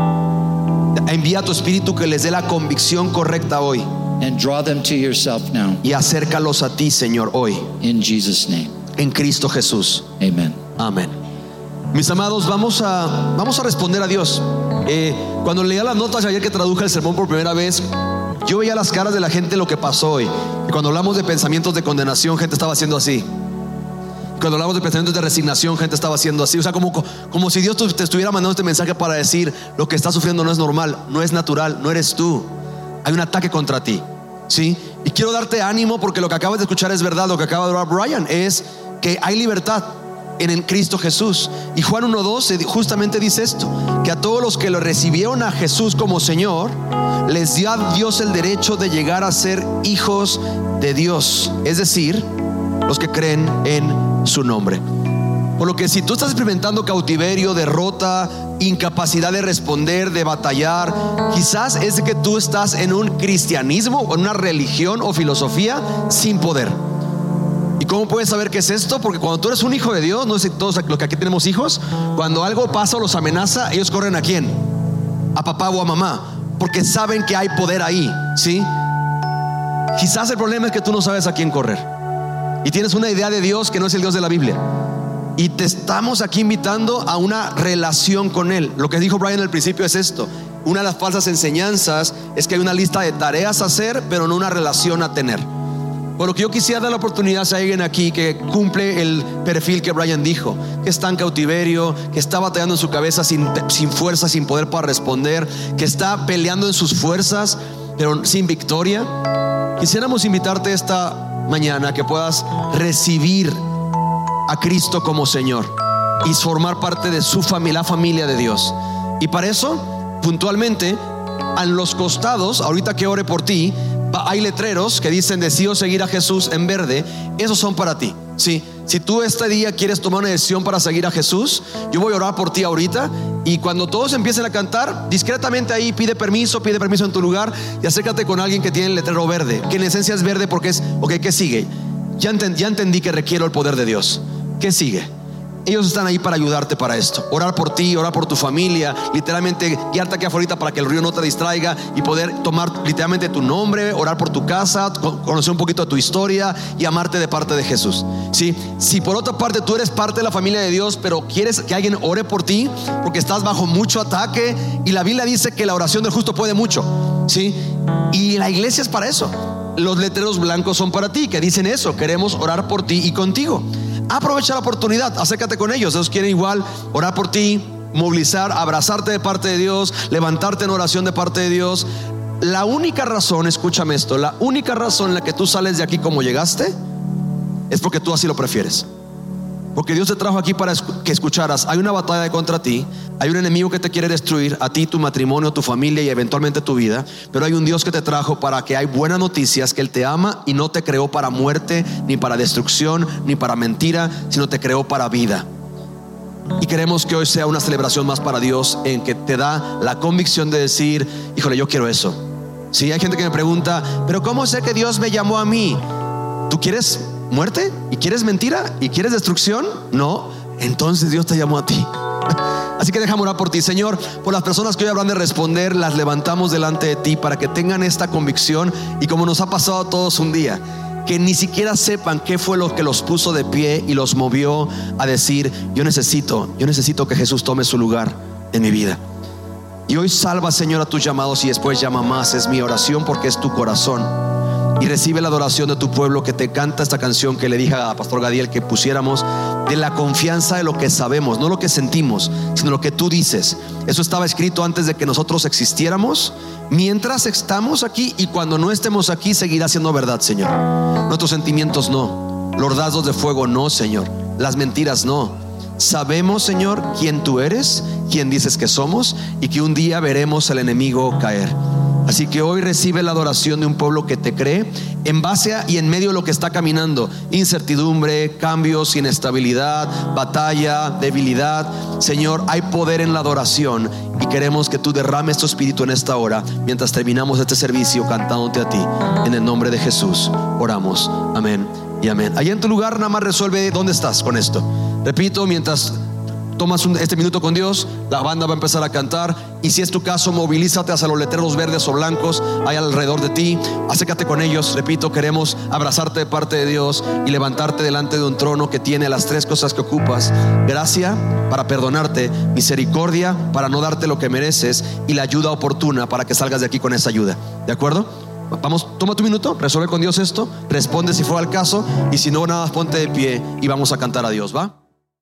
Envía a tu Espíritu que les dé la convicción correcta hoy and draw them to yourself now. y acércalos a ti, Señor, hoy, In Jesus' name, en Cristo Jesús. amen. Amén. Mis amados, vamos a responder a Dios. Cuando leía las notas ayer que traduje el sermón por primera vez, yo veía las caras de la gente lo que pasó hoy. Y cuando hablamos de pensamientos de condenación, gente estaba haciendo así. Cuando hablamos de pensamientos de resignación, gente estaba haciendo así. O sea, como si Dios te estuviera mandando este mensaje para decir: lo que estás sufriendo no es normal, no es natural, no eres tú. Hay un ataque contra ti, ¿sí? Y quiero darte ánimo, porque lo que acabas de escuchar es verdad. Lo que acaba de hablar Brian es que hay libertad en el Cristo Jesús. Y Juan 1:12 justamente dice esto: que a todos los que lo recibieron a Jesús como Señor, les dio a Dios el derecho de llegar a ser hijos de Dios, es decir, los que creen en su nombre. Por lo que si tú estás experimentando cautiverio, derrota, incapacidad de responder, de batallar, quizás es que tú estás en un cristianismo o en una religión o filosofía sin poder. ¿Y cómo puedes saber qué es esto? Porque cuando tú eres un hijo de Dios, no sé si todos los que aquí tenemos hijos, cuando algo pasa o los amenaza, ellos corren ¿a quién? A papá o a mamá, porque saben que hay poder ahí, ¿sí? Quizás el problema es que tú no sabes a quién correr y tienes una idea de Dios que no es el Dios de la Biblia. Y te estamos aquí invitando a una relación con Él. Lo que dijo Brian al principio es esto: una de las falsas enseñanzas es que hay una lista de tareas a hacer, pero no una relación a tener. Por lo que yo quisiera dar la oportunidad a alguien aquí que cumple el perfil que Brian dijo, que está en cautiverio, que está batallando en su cabeza sin fuerza, sin poder para responder, que está peleando en sus fuerzas pero sin victoria. Quisiéramos invitarte esta mañana que puedas recibir a Cristo como Señor y formar parte de su familia, la familia de Dios. Y para eso, puntualmente, a los costados, ahorita que ore por ti, hay letreros que dicen: decido seguir a Jesús, en verde. Esos son para ti, ¿sí? Si tú este día quieres tomar una decisión para seguir a Jesús, yo voy a orar por ti ahorita. Y cuando todos empiecen a cantar, discretamente ahí pide permiso en tu lugar y acércate con alguien que tiene el letrero verde, que en esencia es verde porque es, ok, ¿qué sigue? Ya entendí que requiero el poder de Dios. ¿Qué sigue? Ellos están ahí para ayudarte para esto. Orar por ti, orar por tu familia, literalmente guiarte aquí afuera para que el ruido no te distraiga y poder tomar literalmente tu nombre, orar por tu casa, conocer un poquito de tu historia y amarte de parte de Jesús, ¿sí? Si por otra parte tú eres parte de la familia de Dios, pero quieres que alguien ore por ti porque estás bajo mucho ataque, y la Biblia dice que la oración del justo puede mucho, ¿sí? Y la iglesia es para eso. Los letreros blancos son para ti, que dicen eso: queremos orar por ti y contigo. Aprovecha la oportunidad, acércate con ellos. Ellos quieren igual orar por ti, movilizar, abrazarte de parte de Dios, levantarte en oración de parte de Dios. La única razón, escúchame esto, la única razón en la que tú sales de aquí como llegaste es porque tú así lo prefieres. Porque Dios te trajo aquí para que escucharas: hay una batalla contra ti, hay un enemigo que te quiere destruir, a ti, tu matrimonio, tu familia y eventualmente tu vida. Pero hay un Dios que te trajo para que hay buenas noticias, que Él te ama y no te creó para muerte, ni para destrucción, ni para mentira, sino te creó para vida. Y queremos que hoy sea una celebración más para Dios, en que te da la convicción de decir: híjole, yo quiero eso. Sí, hay gente que me pregunta: pero ¿cómo sé que Dios me llamó a mí? ¿Tú quieres muerte? ¿Y quieres mentira? ¿Y quieres destrucción? No, entonces Dios te llamó a ti. Así que déjame orar por ti. Señor, por las personas que hoy habrán de responder, las levantamos delante de ti para que tengan esta convicción. Y como nos ha pasado a todos un día, que ni siquiera sepan qué fue lo que los puso de pie y los movió a decir: yo necesito que Jesús tome su lugar en mi vida. Y hoy salva, Señor, a tus llamados y después llama más. Es mi oración, porque es tu corazón. Y recibe la adoración de tu pueblo que te canta esta canción que le dije a Pastor Gadiel que pusiéramos, de la confianza de lo que sabemos, no lo que sentimos, sino lo que tú dices. Eso estaba escrito antes de que nosotros existiéramos, mientras estamos aquí, y cuando no estemos aquí seguirá siendo verdad, Señor. Nuestros sentimientos no, los dardos de fuego no, Señor, las mentiras no. sabemos, Señor, quién tú eres, quién dices que somos, y que un día veremos al enemigo caer. Así que hoy recibe la adoración de un pueblo que te cree en base a y en medio de lo que está caminando: incertidumbre, cambios, inestabilidad, batalla, debilidad. Señor, hay poder en la adoración y queremos que tú derrames tu espíritu en esta hora mientras terminamos este servicio cantándote a ti. En el nombre de Jesús oramos, amén y amén. Allá en tu lugar nada más resuelve dónde estás con esto. Repito, mientras tomas este minuto con Dios, la banda va a empezar a cantar, y si es tu caso, movilízate hacia los letreros verdes o blancos hay alrededor de ti, acércate con ellos. Repito, queremos abrazarte de parte de Dios y levantarte delante de un trono que tiene las tres cosas que ocupas: gracia para perdonarte, misericordia para no darte lo que mereces, y la ayuda oportuna para que salgas de aquí con esa ayuda. ¿De acuerdo? Vamos, toma tu minuto, resuelve con Dios esto, responde si fuera el caso, y si no, nada más ponte de pie y vamos a cantar a Dios, ¿va?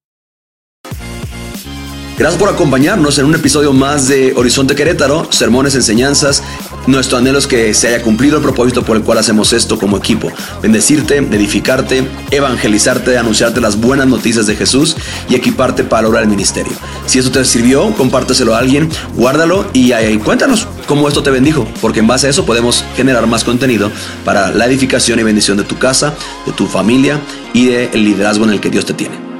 Gracias por acompañarnos en un episodio más de Horizonte Querétaro, sermones, enseñanzas. Nuestro anhelo es que se haya cumplido el propósito por el cual hacemos esto como equipo: bendecirte, edificarte, evangelizarte, anunciarte las buenas noticias de Jesús y equiparte para lograr el ministerio. Si esto te sirvió, compárteselo a alguien, guárdalo y cuéntanos cómo esto te bendijo, porque en base a eso podemos generar más contenido para la edificación y bendición de tu casa, de tu familia y del liderazgo en el que Dios te tiene.